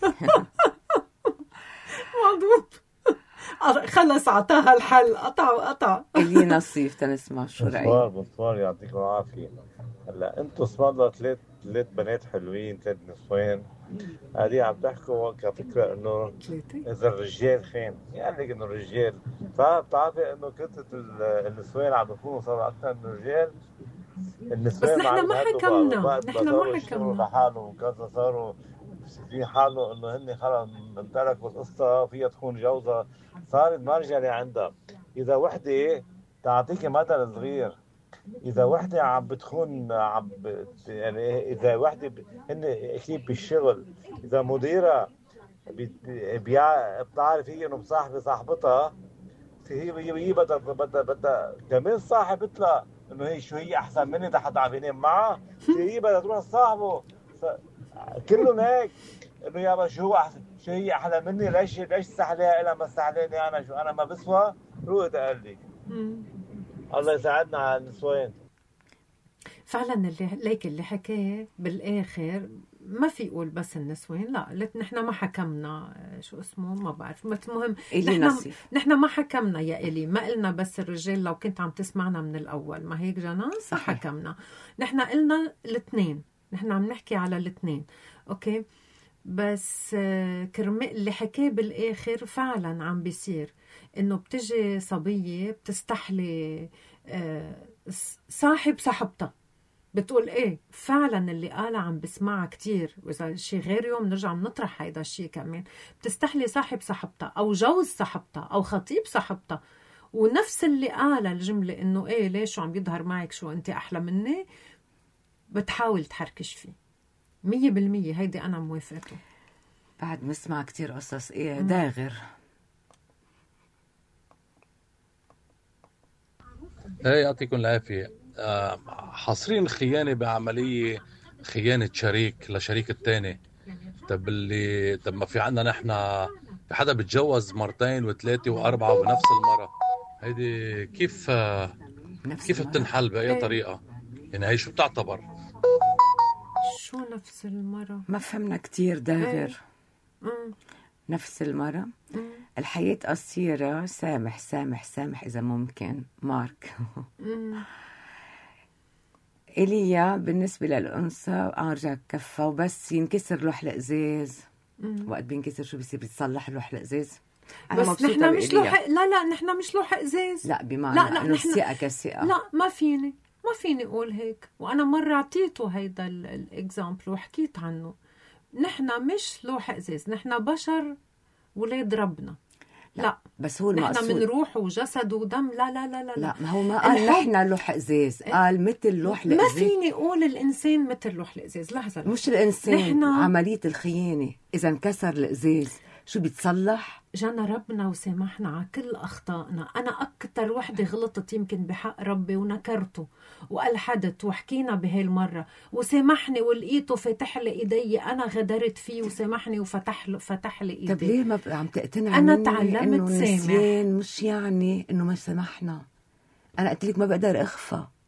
Speaker 2: مضبوط. خلص عطاها الحل، قطع.
Speaker 1: اللي نصيف تنسمع شو رأيك.
Speaker 17: بصوار يعطيكم العافية. هلا انتم اسم الله ثلاث بنات حلوين، 3 نسوان، هذه عم تحكوا كفكرة انه اذا الرجال خان، يعني لك انه الرجال، فبتعرفي انه كتلة النسوان عم بيكونوا صاروا اكثر من الرجال.
Speaker 2: النسوان بس نحن ما حكمنا،
Speaker 17: لحالهم وكذا، صاروا في حاله انه هن خلص امتلكوا القصة، فيها تكون جوزها، صارت مرجلة عندها. اذا وحدة تعطيك مثل صغير، إذا وحدة عم بتكون يعني إذا وحدة هن أكيد بالشغل، إذا مديرة بتعرف هي إنه مصاحبة صاحبتها، هي بدها كمان صاحبتها إنه هي شو هي أحسن مني ده حدا عم ينام معها، هي بدها تروح تصاحبه. كلهم هيك إنه يابا شو أحسن، شو هي أحلى مني، ليش تستحليها إلا ما استحليني أنا، شو أنا ما بسوى، روح تقول لي. الله يساعدنا على النسوان.
Speaker 2: فعلا اللي حكاه بالاخر ما في يقول بس النسوان، لا نحن ما حكمنا شو اسمه، ما بعرف، المهم نحن ما حكمنا يا إلي، ما قلنا بس الرجال. لو كنت عم تسمعنا من الاول ما هيك جنى صح، حكمنا نحن قلنا الاثنين، نحن عم نحكي على الاثنين. اوكي، بس اللي حكاه بالاخر فعلا عم بيصير، انه بتجي صبية بتستحلي صاحب صاحبتها، بتقول ايه فعلا اللي قالها عم بسمعها كتير، واذا شي غير يوم نرجع بنطرح هيدا الشيء كمان، بتستحلي صاحب صاحبتها او جوز صاحبتها او خطيب صاحبتها، ونفس اللي قالها الجملة انه ايه ليش عم يظهر معك، شو انت احلى مني، بتحاول تحركش فيه. 100% هيدي انا موافقته.
Speaker 1: بعد مسمع كتير قصص ايه داغر.
Speaker 14: ايه يعطيكم العافية. حاصرين خيانة بعملية خيانة شريك لشريك التاني. طب ما في عنا نحن في حدا بتجوز مرتين وثلاثة وأربعة بنفس المرة، هيدي كيف بتنحل بأي طريقة؟ يعني هي شو بتعتبر؟
Speaker 2: شو نفس المرة؟
Speaker 1: ما فهمنا كتير داغر. نفس المرة. الحياة قصيرة، سامح سامح سامح إذا ممكن. مارك. إليا بالنسبة للأنثى أرجع كفة وبس ينكسر لوح الإزاز. وقت بينكسر شو بيصير؟ بيتصلح لوح الإزاز.
Speaker 2: بس نحن مش لوح، لا نحن مش لوح إزاز.
Speaker 1: لا بمعنى إنه الثقة كثقة.
Speaker 2: لا ما فيني أقول هيك، وأنا مرة عطيته هيدا الإكزامبل وحكيت عنه. نحن مش لوح إزاز، نحن بشر ولاد ربنا. لا
Speaker 1: بس هو المقصود
Speaker 2: نحن من روح وجسد ودم.
Speaker 1: لا ما هو ما قال نحن لوح إزاز، قال مثل لوح الإزاز.
Speaker 2: ما فيني أقول الإنسان مثل لوح الإزاز. لحظة،
Speaker 1: مش الإنسان، عملية الخيانة إذا انكسر الإزاز شو بيتصلح؟
Speaker 2: جانا ربنا وسامحنا على كل أخطائنا. أنا أكتر وحدة غلطت يمكن بحق ربي ونكرته وألحدت، وحكينا بهالمرة وسامحني، ولقيته فتح لي إيدي، أنا غدرت فيه وسامحني وفتح لي إيدي.
Speaker 1: طب ليه ما عم تقتنع
Speaker 2: أنا
Speaker 1: مني
Speaker 2: تعلمت
Speaker 1: إنه
Speaker 2: سامح؟
Speaker 1: مش يعني إنه ما سامحنا. أنا قلت لك ما بقدر أخفى،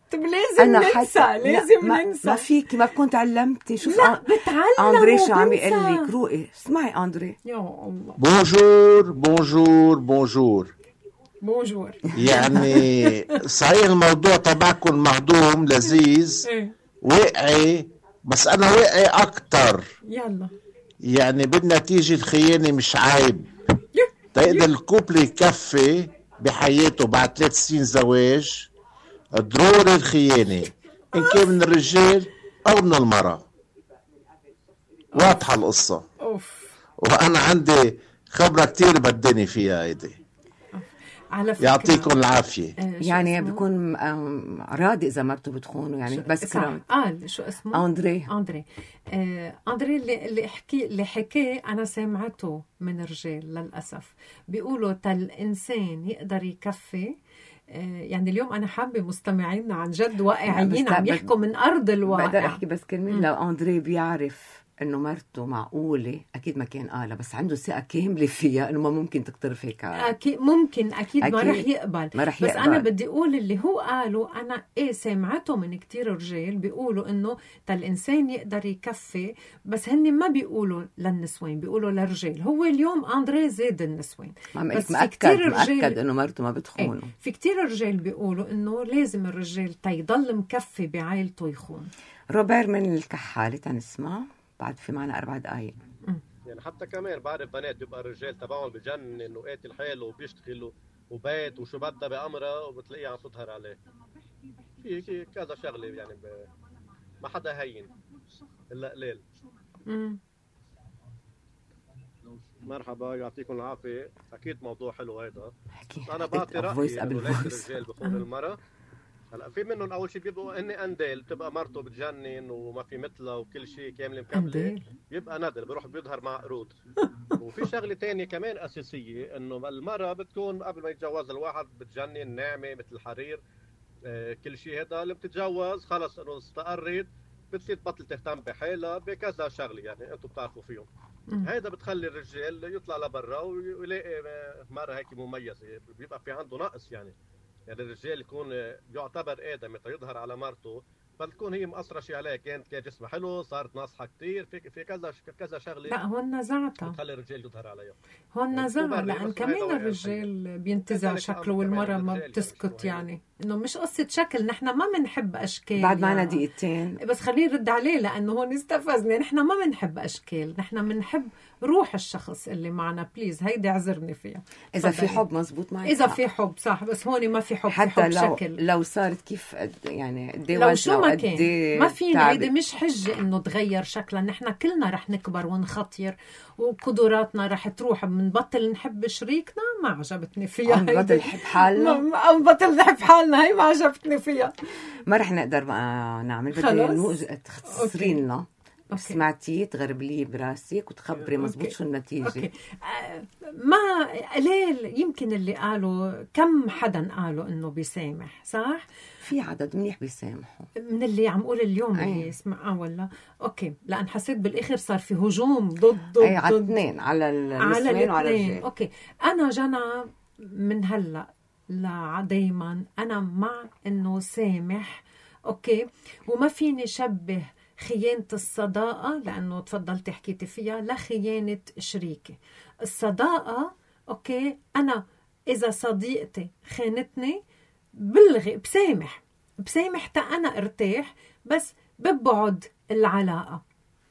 Speaker 2: طب لازم ننسى، لازم ننسى.
Speaker 1: ما فيكي، ما كنت علمتي. شوف
Speaker 2: لا بتعلم.
Speaker 1: أندري شو عم بيقول لك، روقي اسمعي أندري.
Speaker 2: يا الله.
Speaker 17: بونجور بونجور بونجور
Speaker 2: بونجور.
Speaker 17: يعني صحيح الموضوع تبعكم مهضوم لذيذ واقعي، بس أنا واقعي أكتر.
Speaker 2: يلا
Speaker 17: يعني بالنتيجة الخيانة مش عيب. تقدر الكوبل يكفي بحياته بعد 3 سنين زواج ضروري الخيانة، إن كان من الرجال أو من المرأة. واضحة القصة. وأنا عندي خبرة كتير بدني فيها هيدي. يعطيكم العافية.
Speaker 1: يعني بيكون راضي إذا مرته بتخونه، يعني بس كلام.
Speaker 2: شو اسمه؟
Speaker 1: أندري.
Speaker 2: أندري اللي حكاه أنا سمعته من رجال للأسف، بيقولوا الإنسان يقدر يكفي. يعني اليوم أنا حابة مستمعينا عن جد واقعيين عم يحكوا من أرض الواقع.
Speaker 1: بقدر أحكي بس كلمة. لو أندري بيعرف إنه مرته معقولة أكيد ما كان قالها، بس عنده ثقة كاملة فيها إنه ما ممكن تقترف هيك.
Speaker 2: أكيد ممكن، أكيد ما رح يقبل. بس أنا بدي أقول اللي هو قاله أنا سمعته من كتير رجال بيقولوا إنه الإنسان يقدر يكفي، بس هن ما بيقولوا للنسوين، بيقولوا للرجال. هو اليوم أندري زاد النسوين، بس
Speaker 1: مأكد إنه مرته ما بتخونه.
Speaker 2: في كتير رجال بيقولوا إنه لازم الرجال يضل مكفي بعائلته يخون.
Speaker 1: روبير من الكحالة تنسمع بعد في معنا 4 دقايق.
Speaker 18: يعني حتى كمان بعرف بنات بيبقى الرجال تبعهم بجنن وقاتل حاله وبيشتغل وبيت وشو بدها بأمرها وبتلاقيها عم تظهر عليه. في كذا شغله يعني ما حدا هين الا قليل. مرحبا، يعطيكم العافيه. اكيد موضوع حلو هيدا. انا بعطي رايي انه ليش الرجال بخون المراه. هلا في منهم اول شيء بيبقوا اني انديل، بتبقى مرته بتجنن وما في مثلها وكل شيء كامله مكمله، بيبقى ندل بيروح بيظهر مع قرود. وفي شغله تانية كمان اساسيه، انه المراه بتكون قبل ما يتجوز الواحد بتجنن ناعمه مثل الحرير، كل شيء. هذا اللي بتتجوز خلص انه استقرت بتصير تبطل تهتم بحالها بكذا شغله، يعني انتم بتعرفوا فيهم. هيدا بتخلي الرجال يطلع لبرا ويلاقي مرة هيك مميزة، بيبقى في عنده نقص. يعني الرجال يكون يعتبر آدم متى يظهر على مرته فتكون هي مقصرة شيء عليها، كان جسمها حلو صارت ناصحة كتير، في كذا شغلة.
Speaker 2: لا هون نزعتها،
Speaker 18: بتخلي الرجال يظهر عليها.
Speaker 2: هون نزعها لأن كمان الرجال بينتزع شكله والمرأة ما بتسكت. يعني إنه مش قصة شكل، نحن ما بنحب أشكال.
Speaker 1: بعد معنا دقيقتين
Speaker 2: بس خليني رد عليه لأنه هون استفزني. نحن ما بنحب أشكال، نحن بنحب روح الشخص اللي معنا. بليز هيدي اعذرني فيها.
Speaker 1: إذا في حب مزبوط معك،
Speaker 2: إذا في حب صح، بس هون ما في حب.
Speaker 1: حتى
Speaker 2: في حب شكل.
Speaker 1: لو صارت كيف يعني
Speaker 2: لو شو ما كان ما فينا. هيدي مش حجة إنه تغير شكلها. نحن كلنا رح نكبر ونخطير وقدراتنا رح تروح. بنبطل نحب شريكنا ما عجبتني فيها.
Speaker 1: بنبطل نحب حالنا
Speaker 2: أو بنبطل نحب حالنا، هي ما عجبتني فيها.
Speaker 1: ما رح نقدر نعمل. بدي تختصري لنا سمعتي تغربلي براسك وتخبري مزبوط شو النتيجة.
Speaker 2: ما قليل يمكن اللي قالوا. كم حدا قالوا إنه بيسامح صح؟
Speaker 1: في عدد منيح بيسامحوا
Speaker 2: من اللي عم قول اليوم. يسمع ولا أوكي. لأن حسيت بالآخر صار في هجوم ضد
Speaker 1: على الاثنين، على النسوين وعلى الرجال.
Speaker 2: أوكي أنا جنى من هلأ دايما أنا مع إنه سامح. أوكي وما فيني شبه خيانة الصداقة لأنه تفضلت حكيتي فيها لخيانة شريكي. الصداقة أوكي أنا إذا صديقتي خانتني بلغي بسامح تا أنا ارتاح، بس ببعد العلاقة.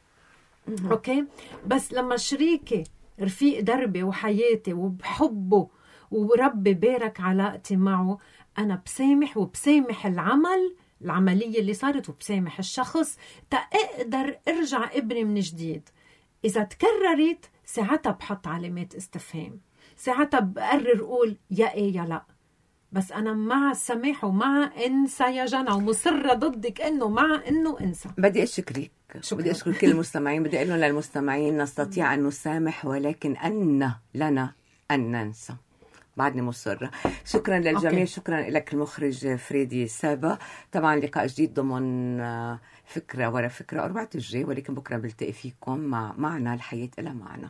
Speaker 2: أوكي بس لما شريكي رفيق دربي وحياتي وبحبه وربي بارك علاقتي معه، أنا بسامح وبسامح العملية اللي صارت وبسامح الشخص تقدر ارجع ابني من جديد. إذا تكررت ساعتها بحط علامات استفهام، ساعتها بقرر قول يا إيه يا لا. بس أنا مع السماح ومع انسى يا جنى، ومصرة ضدك إنه مع إنه انسى.
Speaker 1: بدي أشكرك. بدي أشكر كل المستمعين. بدي أقول للمستمعين نستطيع أن نسامح ولكن أن لنا أن ننسى. بعدني مصرة. شكرا للجميع. شكرا لك المخرج فريدي سابا. طبعا لقاء جديد ضمن فكرة ورا فكرة 4 الجاي، ولكن بكرة بلتقي فيكم معنا الحياة إلى معنا.